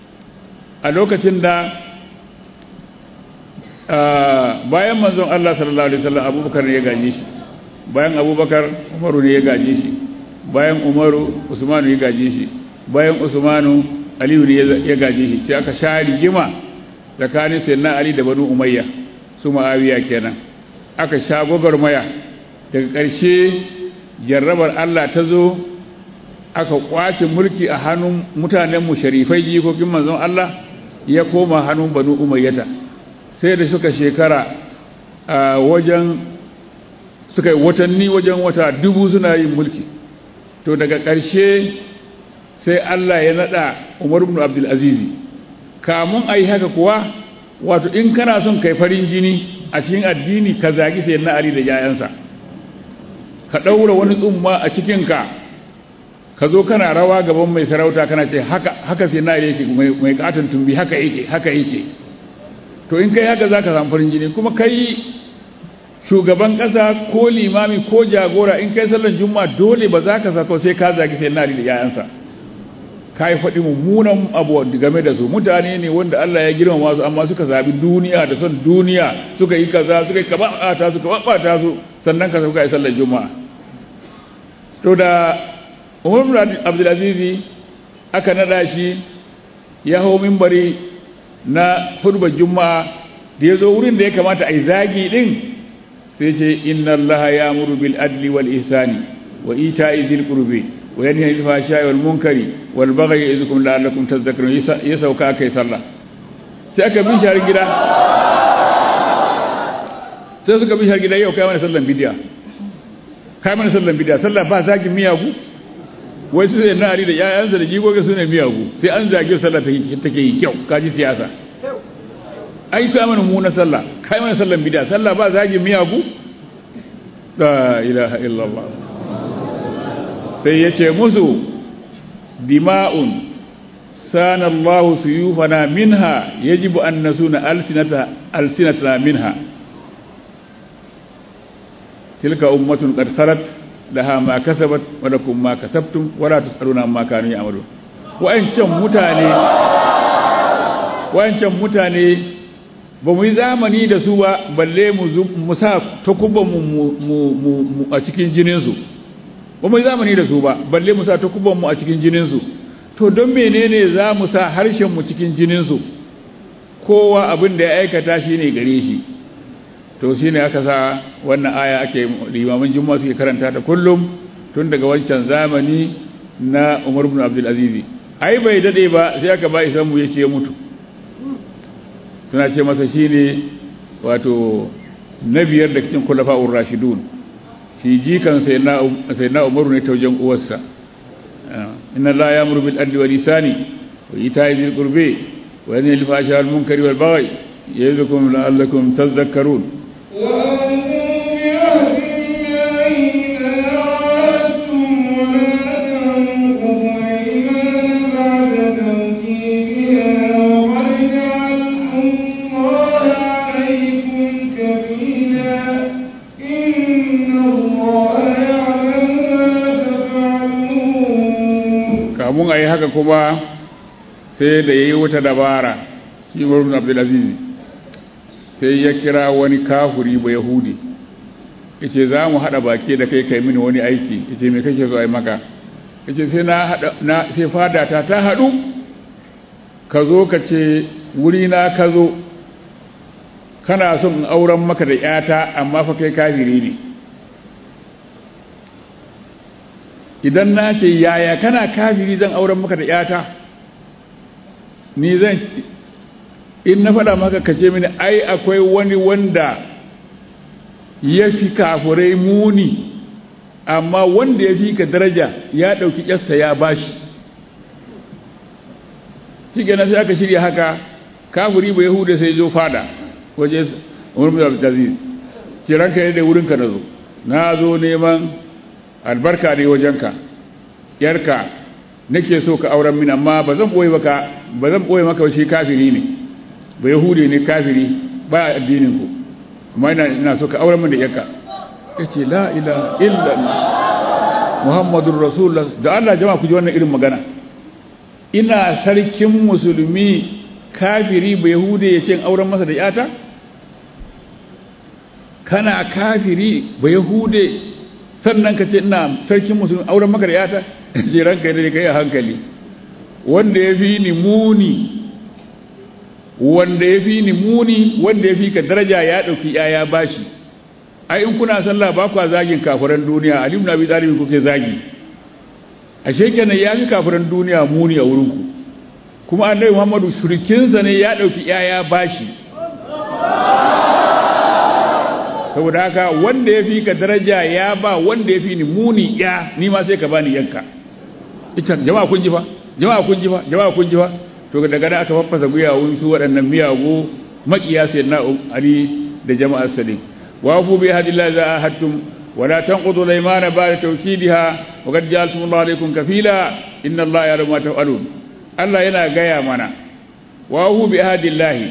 a lokacin da bayan manzon Allah sallallahu alaihi wasallam Abubakar ne ya gaje shi bayan abubakar umaru ne ya gaje shi, bayan umaru usmanu ya gaje shi, bayan usmanu aliyu ne ya gaje shi. sai aka sha rigima tsakanin sayyidina ali da banu umayya su ma'awiya kenan, aka sha gwagwarmaya. daga ƙarshe jarrabar Allah ta zo aka kwace mulki a hannun mutanen mu sharifai jikokin manzon Allah ya koma hannun banu umayyata. sai da suka shekara suka yi watanni wajen wata 1000 suna yin mulki. to daga ƙarshe sai Allah ya nada Umar ibn Abdul Aziz. kamun ai haka kuwa wato in kana son kai farin jini a cikin addini ka zagi sayyidina Ali da yayansa, ka daura wani tsumma a cikin ka zo kana rawa gaban mai sarauta kana ce haka sayyidina Ali yake mai katon tumbi haka yake. to in kai haka zaka samu farin jini. kuma kai shugaban kasa ko limami ko jagora in kai sallar juma'a dole ba za ka sako sai ka zagi sayyidina Ali da yayansa, kai faɗi mummunan abu game da su. mutane ne wanda Allah ya girmama su amma suka zabi duniya da son duniya, suka yi kaza suka yi kabata su sannan ka sauka yi sallar juma'a. to da Umar ibn Abdul Aziz aka nada shi ya hawo minbari na hudbar juma'a, da yazo wurin da ya kamata ai zagi din sai ce inna Allaha ya'muru bil adli wal ihsani wa ita'i dhil qurbi wa yanha 'anil fahsha'i wal munkari wal baghi ya'izukum la'allakum tadhakkarun. ya sauka kai sallah. sai aka bi shi gida, sai suka bi shi gida. yau kai mana sallan bidiya, sallah ba zagin miyagu. wai sai na ari da yayansa da jigoga sune miyagu, sai an zage sallah take yi kyau. kaji siyasa ai kai mana mu na sallah, kai mana sallan bidiya, sallah ba zagin miyagu. la ilaha illallah. sai yace musu dima'un sana Allahu suyufana minha yajibu an nasuna alsinatana minha. tilka ummatun qad khalat laha ma kasabat wa lakum ma kasabtum wa la tusaluna amma kanu ya'malun. wa'ancan mutane ba mu yi zamani da su ba balle mu sa takuban mu a cikin jinin su. ba mu yi zamani da su ba balle mu sa takuban mu a cikin jinin su. to don menene za mu sa harshen mu cikin jinin su? kowa abin da ya aikata shine gare shi. to shine aka sa wannan aya ake limamin juma'a suke karanta ta kullum tun daga wancan zamani na Umar ibn Abdul Aziz. ai bai dade ba sai aka ba isan mu yace ya mutu. suna ce masa shine wato nabiyar da cikin khulafa'ur rashidun, shi jikan sayyidina Umar ne taujen uwarsa. inna la ya'muru bil adli wal ihsani wa ita'i dhil qurbi wa yanha 'anil fahsha'i wal munkari wal baghi ya'idukum la'allakum tadhakkarun. kamun ayi haka kuma sai da yayi wata dabara shi Umar ibn Abdul Aziz, sai ya kira wani kafiri ba yahudi yace za mu hada baki da kai mini wani aiki. yace me kake so ai maka? yace sai sai fada ta hadu, ka zo ka ce wuri na ka zo kana son auren maka da yata amma fa kai kafiri ne. idan na ce yaya kana kafiri zan auren maka da yata, ni zan in na faɗa maka kace mini ai akwai wani wanda ya fi kafirai muni amma wanda ya fi ka daraja ya ɗauki ƙyarsa ya bashi. shi ke sai aka shirya haka, kafiri ba yahuda sai zo fada waje Umar ibn Abdul Aziz, kiranka ne da wurinka na zo neman albarka ne wajenka, yarka nake so ka auren min amma ba zan boye maka shi kafiri ne, ba yahudi ne kafiri ba addinin ku, amma ina so ka auren min da yarka. yace la ilaha illa muhammadur rasulullah. da Allah jama'a ku ji wannan irin magana. ina sarkin musulmi kafiri ba yahudi yace auren masa da yata? kana kafiri ba yahude sannan ka ce ina sarkin musulmi auren maka da yata je ranka da kai a hankali wanda ya fi ni muni wanda ya fi ka daraja ya ɗauki yaya bashi ai in kuna sallah ba kwa zagin kafiran duniya Ali ibn Abi Talib kuke zagi ashe kenan ya fi kafiran duniya muni a wurinku kuma annabi Muhammadu shirkinsa ne ya ɗauki yaya bashi saboda haka wanda ya fi ka daraja ya ba wanda ya fi ni muni ya ni ma sai ka bani yanka ita jama'a kun ji fa to daga nan aka faffasa guyawun su waɗannan miyagu makiya sayyidina Ali da jama'ar sadiq wa fu bi hadillahi za ahadtum wa la tanqudu al-aymana ba'da tawkidiha wa qad ja'altum Allah alaykum kafila inna Allah ya'lamu ma taf'alun Allah yana gaya mana wa fu bi hadillahi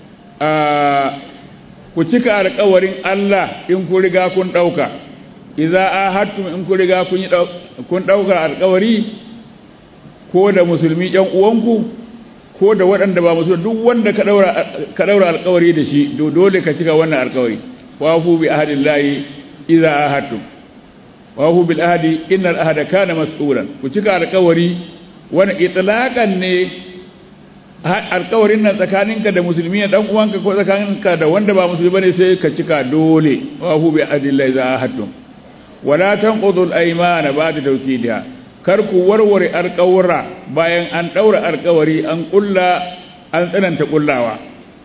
ku cika alƙawarin Allah in ku riga kun dauka idza ahadtum in ku riga kun dauka alƙawari ko da musulmi ɗan uwanku ko da waɗanda ba musulmi duk wanda ka daura alƙawari da shi dole ka cika wannan alƙawari wafu bi ahdillahi idza ahadtum wafu bil ahdi innal ahda kana mas'ulan ku cika alƙawari wani itlaqan ne alƙawarin nan tsakaninka da musulmi ɗan uwanka ko tsakaninka da wanda ba musulmi bane sai ka cika dole wafu bi ahdillahi idza ahadtum wala tanqudul aymana ba'da tawkidiha kar ku warware alƙawura bayan an daura alƙawari an kulla an tsananta kullawa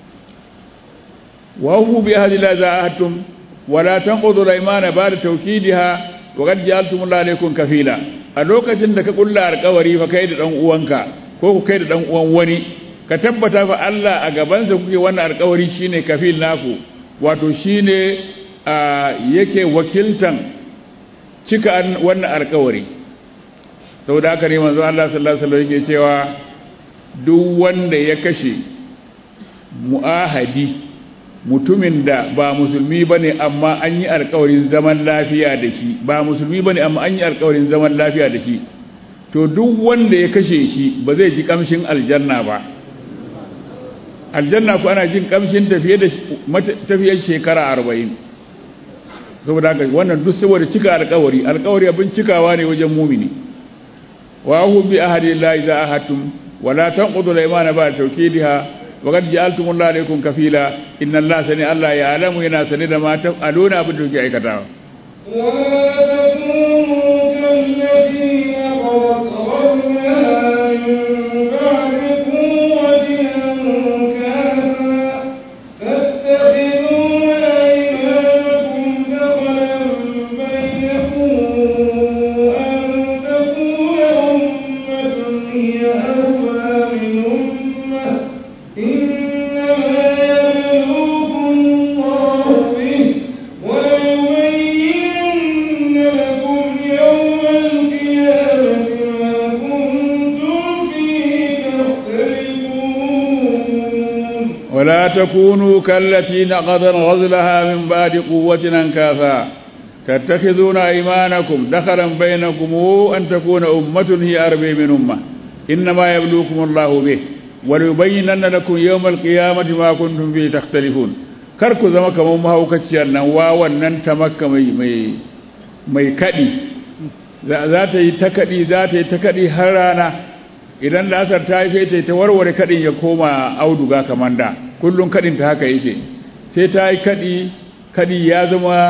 wa hu bi hadhihi la za'atum wa la tanqudu al-aymana ba'da tawkidiha wa qad ja'altum alaykum kafila a lokacin da ka kulla alƙawari fa kai da dan uwanka ko ku kai da dan uwan wani ka tabbata fa Allah a gaban sa kuke wannan alƙawari shine kafil naku wato shine yake wakiltan cika wannan alƙawari saboda haka ne manzo Allah sallallahu alaihi wasallam yake cewa duk wanda ya kashe muahadi mutumin da ba musulmi bane amma an yi alƙawarin zaman lafiya da shi ba musulmi bane amma an yi alƙawarin zaman lafiya da shi to duk wanda ya kashe shi ba zai ji kamshin aljanna ba aljanna ko ana jin kamshin tafiyar shekara 40 saboda haka wannan duk saboda cika alƙawari abin cikawa ne wajen mumini وأوفوا بعهد الله إذا عاهدتم ولا تنقضوا الأيمان بعد توكيدها وقد جعلتم الله عليكم كفيلا إن الله سميع الله يعلم إن سند ما تفعلون أبدوا في عكتها
ولا تكونوا كالذين غرقنا من بعد قوة أنكاثا تتخذون أيمانكم دخلا بينكم
ولا تكونوا كالتي نقضت غزلها من بعد قوة أنكاثا تتخذون أيمانكم دخلا بينكم أن تكون أمة هي أربع من أمة إنما يبلوكم الله به وليبينن لكم يوم القيامة ما كنتم فيه تختلفون karku zama kamar mahaukaciyar nan wawan nan ta makka mai kadi za ta yi ta kadi har rana idan lasar ta yi ta warware kadin ya koma auduga kamar da kullun kadin ta haka yake sai ta yi kadi ya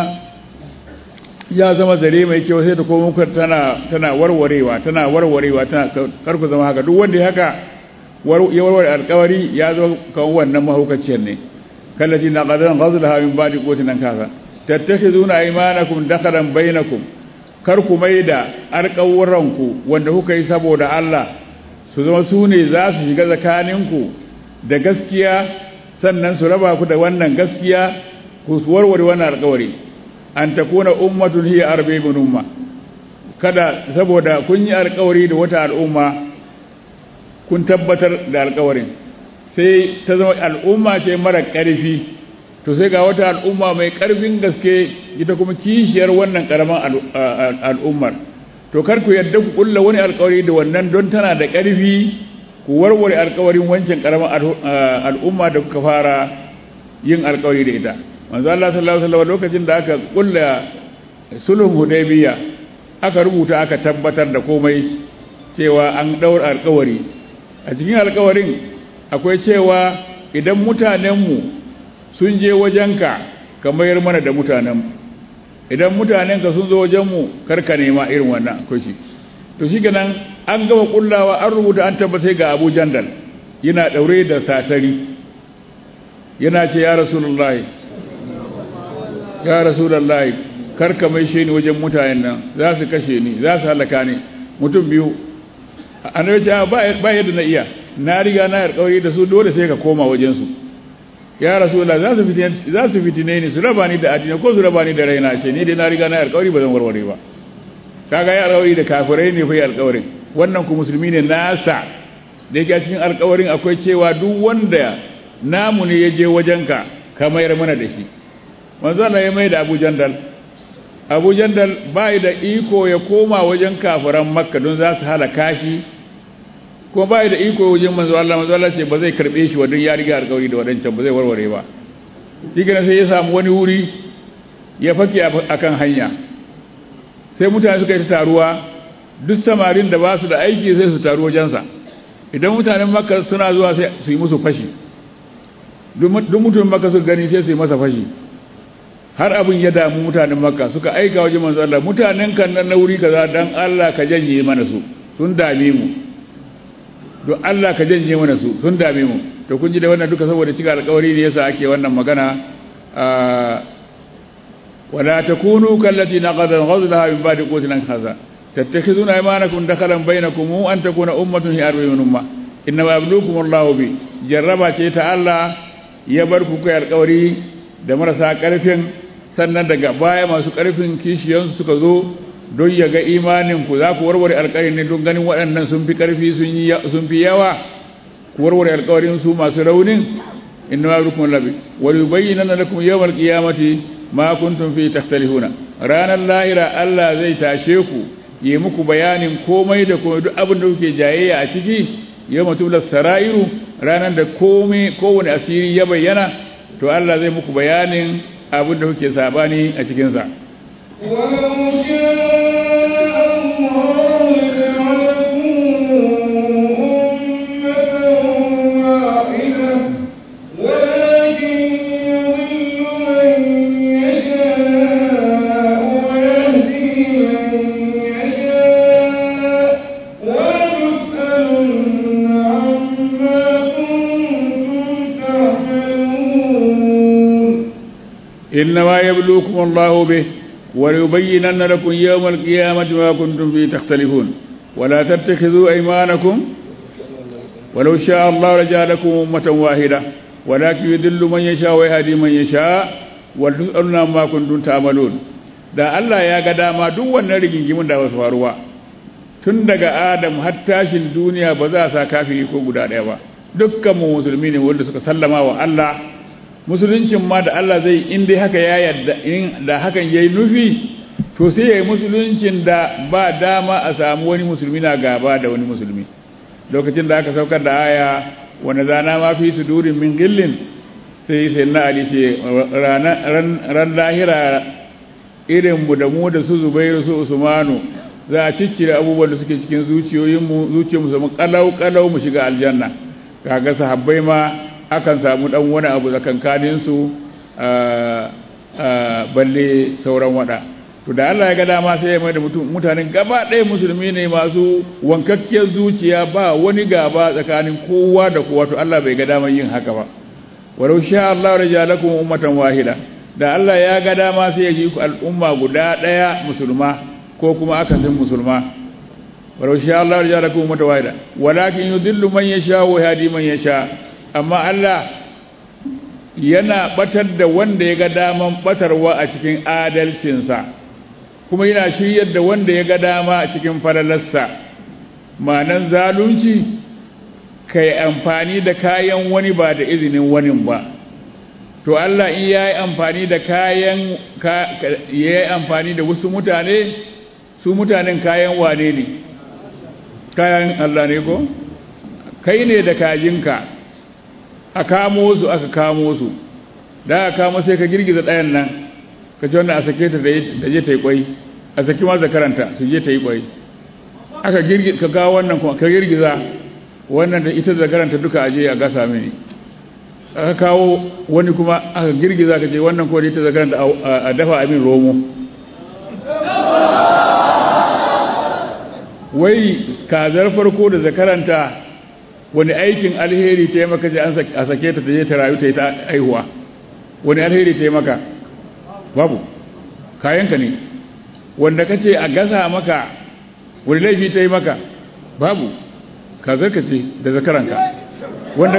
zama zare mai kyau sai ta koma tana warwarewa karku zama haka duk wanda haka ya warware alkawari ya zo kan wannan mahaukaciyar ne kallaji na qadaran ghazlaha min ba'di qutin kasa tattakhizuna aymanakum dakhalan bainakum karku maida alkawuranku wanda kuka yi saboda Allah su zama su ne za su shiga tsakaninku da gaskiya sannan su raba ku da wannan gaskiya ku warware wannan alkawari an takuna ummatun hiya arba'un umma kada saboda kun yi alkawari da wata al'umma kun tabbatar da alkawarin sai ta zama al'umma ce mara ƙarfi to sai ga wata al'umma mai ƙarfin gaske ita kuma kishiyar wannan ƙaraman al'ummar to kar ku yadda ku kulla wani alkawari da wannan don tana da ƙarfi ku warware alkawarin wancan ƙaraman al'umma da kuka fara yin alkawari da ita manzo Allah sallallahu alaihi wasallam lokacin da aka kulla sulhun hudaybiya aka rubuta aka tabbatar da komai cewa an daura alƙawari a cikin alƙawarin akwai cewa idan mutanenmu sun je wajenka ka mayar mana da mutanenmu idan mutanenka sun zo wajenmu karka nema irin wannan akwai shi to shi kenan an gama kullawa an rubuta an tabbatai ga Abu Jandal yana daure da sasari yana ce ya rasulullahi karka mai shi ni wajen mutanen nan za su kashe ni za su halaka ni mutum biyu annabi ce ba yadda na iya na riga na alƙawari da su dole sai ka koma wajen su ya rasulullahi za su fitine ni su raba ni da addini ko su raba ni da raina ce ni dai na riga na alƙawari ba zan warware ba kaga ya alƙawari da kafirai ne fa ya alƙawarin wannan ku musulmi ne nasa da yake cikin alƙawarin akwai cewa duk wanda namu ne ya je wajenka ka mayar mana da shi manzo Allah ya mai da Abu Jandal bai da iko ya koma wajen kafiran Makka don za su halaka shi kuma bai da iko wajen manzo Allah ce ba zai karbe shi wadin ya riga alƙawari da wadancan ba zai warware ba shi kenan sai ya samu wani wuri ya fake akan hanya sai mutane suka yi taruwa duk samarin da ba su da aiki sai su taru wajensa idan mutanen Makka suna zuwa sai su yi musu fashi duk mutumin Makka su gani sai su yi masa fashi har abin ya damu mutanen Makka suka aika wajen manzo Allah mutanen kan nan na wuri kaza dan Allah ka janye mana su sun dame mu don Allah ka janye mana su sun dame mu to kun ji da wannan duka saboda cika alƙawari ne yasa ake wannan magana wala takunu kallati naqadan ghazlaha min ba'di qutin khaza tattakhizuna aymanakum dakhalan bainakum an takuna ummatun hi arba'un umma inna yabluukum Allahu bi jarraba ce ta Allah ya bar ku kai alƙawari da marasa ƙarfin sannan daga baya masu ƙarfin kishiyansu suka zo don ya ga imaninku za ku warware alƙawarin ne don ganin waɗannan sun fi ƙarfi sun fi yawa ku warware alƙawarin su masu raunin inna ma rukum labi wa yubayyana lakum yawmal qiyamati ma kuntum fi takhtalifuna ranar lahira Allah zai tashe ku yi muku bayanin komai da komai duk abin da kuke jayayya a ciki yawma tublas sarairu ranar da komai kowane asiri ya bayyana to Allah zai muku bayanin abin da kuke sabani a cikin sa إنما يبلوكم الله به وليبينن لكم يوم القيامة ما كنتم فيه تختلفون ولا تتخذوا أيمانكم ولو شاء الله لجعلكم أمة واحدة ولكن يضل من يشاء ويهدي من يشاء ولتسألون عما كنتم تعملون da Allah ya ga dama duk wannan rigingimin da wasu faruwa tun daga Adam har tashin duniya ba za a sa kafiri ko guda ɗaya ba dukkan mu musulmi ne wanda suka sallama wa Allah musuluncin ma da Allah zai in dai haka ya yarda in da hakan yayi nufi to sai yayi musuluncin da ba dama a samu wani musulmi na gaba da wani musulmi lokacin da aka saukar da aya wanda zana ma fi sudurin min gillin sai na Ali ce ran lahira irin mu da su Zubairu su Usmanu za a ciccire abubuwan da suke cikin zuciyoyinmu su kalau mu shiga aljanna kaga sahabbai ma akan samu dan wani abu tsakankanin su balle sauran wada to da Allah ya ga dama sai ya mai da mutanen gaba ɗaya musulmi ne masu wankakkiyar zuciya ba wani gaba tsakanin kowa da kowa to Allah bai ga dama yin haka ba walau sha Allah rajalakum ummatan wahida da Allah ya ga dama sai ya ji ku al'umma guda ɗaya musulma ko kuma akasin musulma walau sha Allah rajalakum ummatan wahida walakin yudillu man yasha wa yahdi man yasha amma Allah yana batar da wanda ya ga daman batarwa a cikin adalcinsa kuma yana shiryar da wanda ya ga dama a cikin falalarsa manan zalunci kai amfani da kayan wani ba da izinin wani ba to Allah in yayi amfani da yayi amfani da wasu mutane su mutanen kayan wane ne kayan Allah ne ko kai ne da kajinka aka kamo su da aka kamo sai ka girgiza ɗayan nan kace wannan a sake ta da je ta yi kwai a saki ma zakaranta su je ta yi kwai aka girgiza ka ga wannan kuma ka girgiza wannan da ita zakaranta duka aje a gasa mini aka kawo wani kuma aka girgiza kace wannan ko da ita zakaranta a dafa amin romo wai kazar farko da zakaranta wani aikin alheri ta yi maka je a sake ta je ta rayu ta yi ta aihuwa wani alheri ta yi maka babu kayanka ne wanda ka ce a gasa maka wani laifi ta yi maka babu kazar ka ce da zakaranka wanda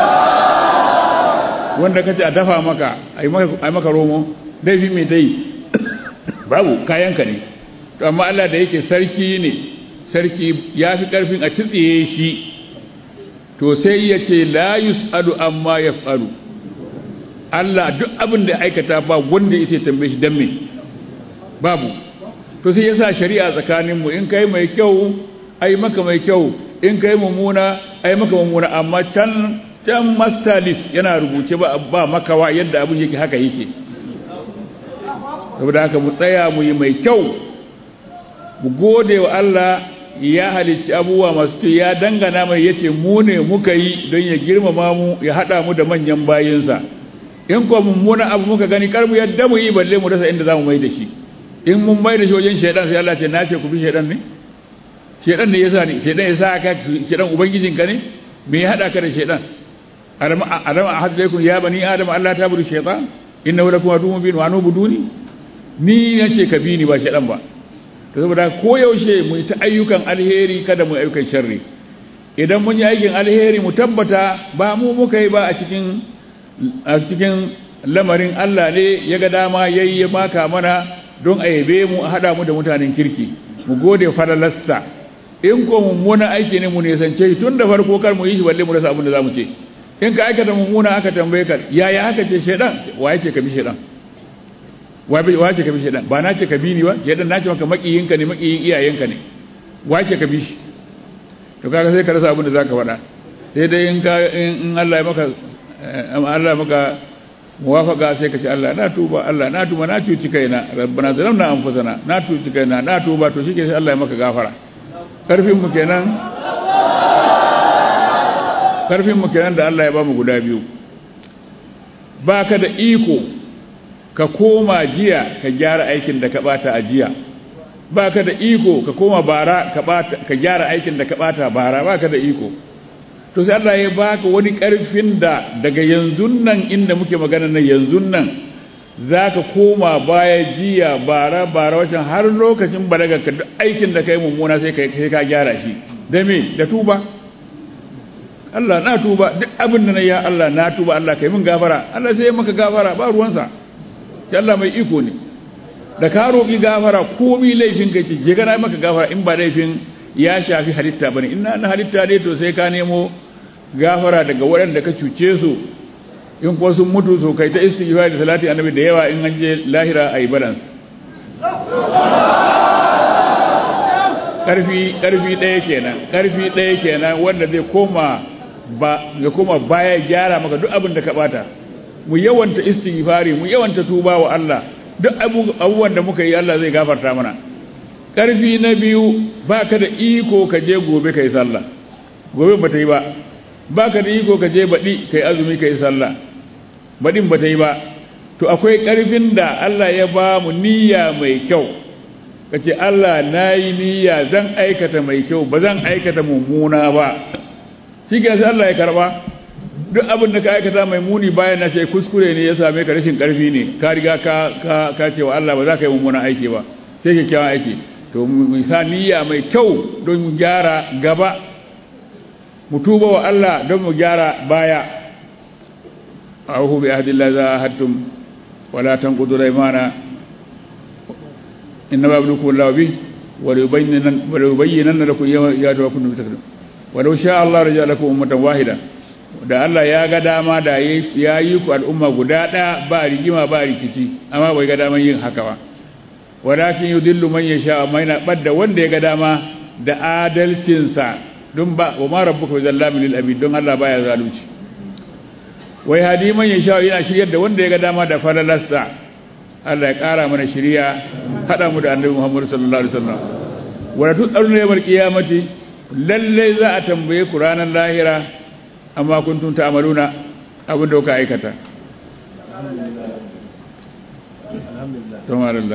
ka ce a dafa maka a yi maka romo laifi mai ta yi babu kayanka ne to amma Allah da yake sarki ne sarki ya fi ƙarfin a tsitsiye shi to sai ya ce la yus'alu amma yaf'alu Allah duk abin da aikata ba wanda yake tambaye shi dan me babu to sai yasa shari'a tsakanin mu in kai mai kyau ai maka mai kyau in kai mummuna ai maka mummuna amma can master list yana rubuce ba makawa yadda abin yake haka yake saboda haka mu tsaya mu yi mai kyau mu gode wa Allah ya halicci abubuwa masu kyau ya dangana mai yace mu ne muka yi don ya girmama mu ya hada mu da manyan bayinsa in ko mummuna abu muka gani karbu yadda mu yi balle mu rasa inda zamu mai da shi in mun mai da shi wajen shedan sai Allah ce na ce ku bi shedan ne shedan ne yasa ne shedan yasa ka shedan ubangijinka ne me ya hada ka da shedan alama ahadaikum ya bani adam Allah ta buru shaytan innahu lakum aduwwun mubin wa anubuduni ni nace ka bi ni ba shedan ba to saboda ko yaushe mu yi ta ayyukan alheri kada mu ayyukan sharri idan mun yi aikin alheri mu tabbata ba mu muka yi ba a cikin lamarin Allah ne ya ga dama yayi ya maka mana don a yabe mu a hada mu da mutanen kirki mu gode falalarsa in ko mummuna aiki ne mu ne sance tun da farko kar mu yi shi balle mu rasa abin da zamu ce in ka aikata mummuna aka tambaye ka yaya haka ce shedan waye ce ka bi shedan waye ce ka bi shedan ba na ce ka bi ni ba shedan na ce maka makiyinka ne makiyin iyayenka ne waye ce ka bi shi to kaga sai ka rasa abin da zaka faɗa sai dai in Allah ya maka muwafaka sai ka ce Allah na tuba na cuci kaina rabbana zalamna anfusana na cuci kaina na tuba to shike sai Allah ya maka gafara karfin mu kenan da Allah ya ba mu guda biyu baka da iko ka koma jiya ka gyara aikin da ka bata a jiya baka da iko ka koma bara ka gyara aikin da ka bata bara baka da iko to sai Allah ya baka wani karfin da daga yanzu nan inda muke magana nan yanzu nan zaka koma baya jiya bara wacan har lokacin balaga ka duk aikin da kai mummuna sai ka gyara shi da me da tuba Allah na tuba duk abin da na ya Allah na tuba Allah kai min gafara Allah sai ya maka gafara ba ruwansa sai Allah mai iko ne da ka roki gafara komai laifin kai ce je kana maka gafara in ba laifin ya shafi halitta bane in na halitta ne to sai ka nemo gafara daga waɗanda ka cuce su in kuwa sun mutu so kai ta istighfar da salati annabi da yawa in an je lahira ayi balance karfi ɗaya kenan wanda zai koma baya gyara maka duk abin da ka bata mu yawanta istighfari mu yawanta tuba wa Allah duk abubuwan da muka yi Allah zai gafarta mana karfi na biyu baka da iko ka je gobe kai sallah gobe bata yi ba baka da iko ka je baɗi kai azumi kai sallah baɗin bata yi ba to akwai ƙarfin da Allah ya ba mu niyya mai kyau kace Allah nayi niyya zan aikata mai kyau ba zan aikata mummuna ba shike sai Allah ya karba duk abin da ka aikata mai muni bayan na ce kuskure ne ya same ka rashin ƙarfi ne ka riga ka ce wa Allah ba za ka yi mummuna aiki ba sai kyakkyawan aiki to mu sa niyya mai kyau don mu gyara gaba mu tuba wa Allah don mu gyara baya a'udhu bi ahdillahi za ahadtum wala tanqudu al-aymana inna bablukum Allahu bi wa yubayyinanna lakum ya tawakkalun bitakrim walau sha Allah rajalakum ummatan wahida da Allah ya ga dama da ya yi ku al'umma guda ɗaya ba rigima ba rikici amma bai ga daman yin haka ba walakin yudillu man yasha amma yana badda wanda ya ga dama da adalcinsa don ba wa ma rabbuka bizallamin lil abid don Allah baya zalunci wai hadi man yasha yana shiryar da wanda ya ga dama da falalarsa Allah ya ƙara mana shiriya hada mu da annabi Muhammad sallallahu alaihi wasallam wa tu'aruna yawmal qiyamati lalle za a tambaye ku ranar lahira amma kuntum ta'maluna abin da kuka aikata alhamdulillah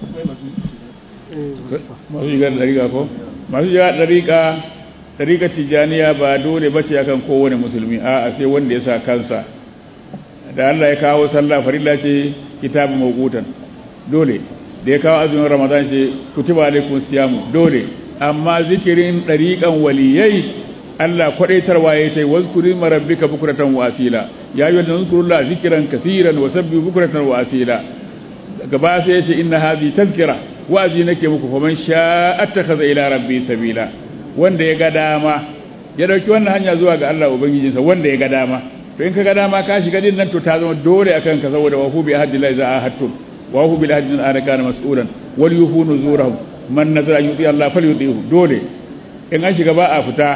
masu shigar dariƙa ko masu shigar dariƙa tijaniya ba dole bace akan kowane musulmi a sai wanda ya sa kansa da Allah ya kawo sallah farilla ce kitabun mawqutan dole da ya kawo azumin ramadan ce kutiba alaikum siyamu dole amma zikirin dariƙan waliyai Allah kwadaitarwa yayi tai wazkuri marabbika bukratan wa asila ya ayyuhal ladhina zikran kaseeran wa sabbihu bukratan wa asila gaba sai yace inna hadhi tazkira wa'azi nake muku fa man sha'a attakhadha ila rabbi sabila wanda ya ga dama ya dauki wannan hanya zuwa ga Allah ubangijinsa wanda ya ga dama to in ka ga dama ka shiga din nan to ta zama dole akan ka saboda wa hu bi ahdillahi za ahadtum wa hu bil ahdi an kana mas'ulan wal yufunu zurahum man nazara yuti Allah falyutihu dole in an shiga ba a fita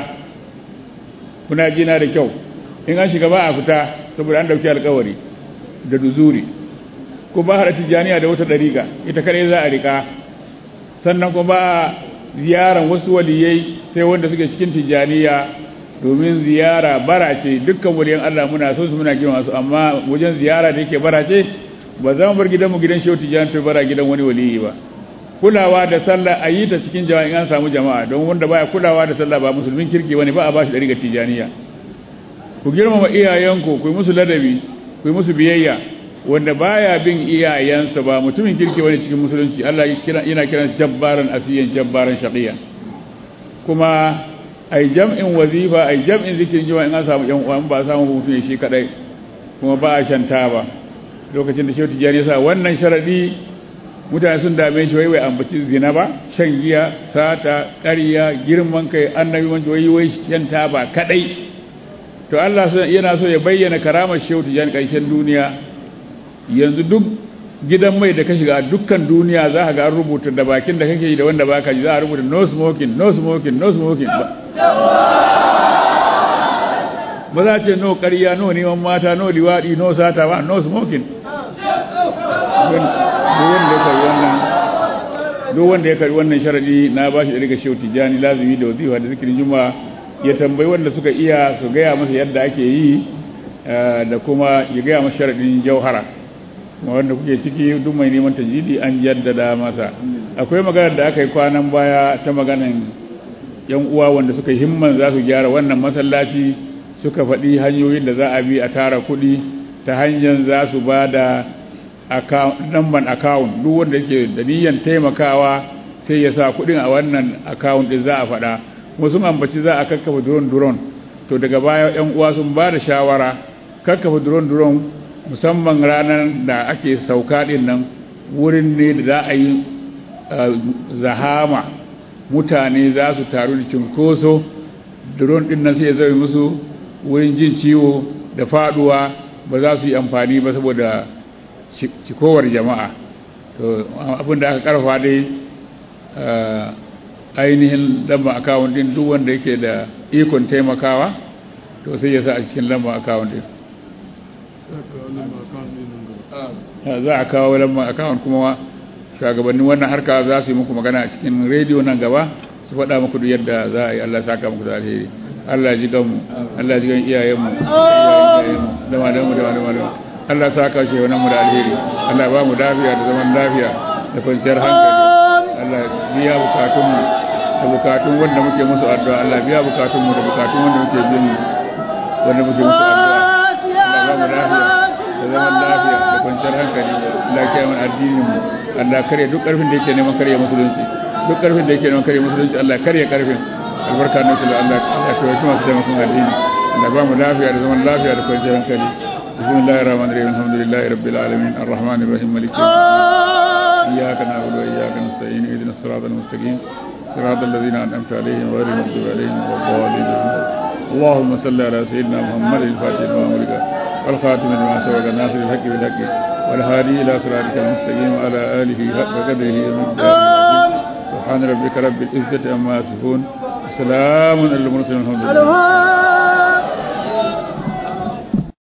kuna jina da kyau in an shiga ba a fita saboda an dauki alƙawari da duzuri ko ba har tijaniya da wata dariƙa ita kare za a rika sannan ko ba ziyaran wasu waliyai sai wanda suke cikin tijaniya domin ziyara bara ce dukkan waliyan Allah muna so su muna girma su amma wajen ziyara da yake bara ce ba za mu bar gidanmu gidan shehu tijani to bara gidan wani waliyi ba kulawa da sallah a yi ta cikin jama'a in an samu jama'a don wanda baya kulawa da sallah ba musulmin kirki bane ba a bashi dariƙa tijaniya ku girmama iyayenku ku yi musu ladabi ku yi musu biyayya wanda baya bin iyayensa ba mutumin kirki wani cikin musulunci Allah yana kiran jabbaran asiyan jabbaran shaqiya kuma ai jam'in wazifa ai jam'in zikirin jama'a in an samu yan uwa ba samu mutum shi kadai kuma ba a shanta ba lokacin da Shehu Tijani ya sa wannan sharadi mutane sun dame shi wai ambaci zina ba shan giya sata ƙarya girman kai annabi wanda wai shanta ba kadai to Allah yana so ya bayyana karamar Shehu Tijani ƙarshen duniya yanzu duk gidan mai da ka shiga dukkan duniya za ka ga an rubuta da bakin da kake yi da wanda baka ji za a rubuta no smoking no smoking no smoking ba za ce no ƙarya no neman mata no liwaɗi no sata ba no smoking duk wanda ya karbi wannan sharadi na ba shi da daga Shehu Tijani lazimi da wazifa da zikirin juma'a ya tambayi wanda suka iya su gaya masa yadda ake yi da kuma ya gaya masa sharadin jauhara wanda kuke ciki duk mai neman tajidi an jaddada masa akwai magana da aka yi kwanan baya ta maganan yan uwa wanda suka himman za su gyara wannan masallaci suka faɗi hanyoyin da za a bi a tara kuɗi ta hanyar za su ba da number account duk wanda yake da niyyar taimakawa sai ya sa kuɗin a wannan account din za a faɗa kuma sun ambaci za a kakkafa drone to daga baya yan uwa sun ba da shawara kakkafa drone musamman ranar da ake sauka din nan wurin ne da za a yi zahama mutane za su taru da cinkoso drone din nan sai ya zai musu wurin jin ciwo da faduwa ba za su yi amfani ba saboda cikowar jama'a to abin da aka karfa dai ainihin lamba akawun din duk wanda yake da ikon taimakawa to sai ya sa a cikin lamba akawun din za a kawo lamba akawun kuma shugabannin wannan harka za su yi muku magana a cikin rediyo nan gaba su faɗa muku duk yadda za a yi Allah saka muku da alheri Allah ji ganmu Allah ji gan iyayenmu da malamu Allah saka shi wannan mu da alheri Allah ba mu lafiya da zaman lafiya da kwanciyar hankali Allah biya bukatunmu da bukatun wanda muke musu addu'a Allah biya bukatunmu da bukatun wanda muke bin wanda muke musu addu'a Allah ba mu lafiya da zaman lafiya da kwanciyar hankali Allah ya mana addinin mu Allah kare duk karfin da yake neman kare musulunci duk karfin da yake neman kare musulunci Allah kare karfin albarka ne Allah Allah ya kawo shi masu taimakon addini Allah ba mu lafiya da zaman lafiya da kwanciyar hankali bismillahir rahmanir rahim alhamdulillahi rabbil alamin arrahmanir rahim maliki iyyaka na'budu wa iyyaka nasta'in ihdinas siratal mustaqim siratal ladzina an'amta alaihim ghayril maghdubi alaihim waladdallin اللهم صل على سيدنا محمد الفاتح لما أمرك والخاتم لما سبق الناصر الحق بالحق والهادي إلى صراطك المستقيم وعلى آله حق قدره ومقداره سبحان ربك رب العزة عما يصفون وسلام على المرسلين الحمد لله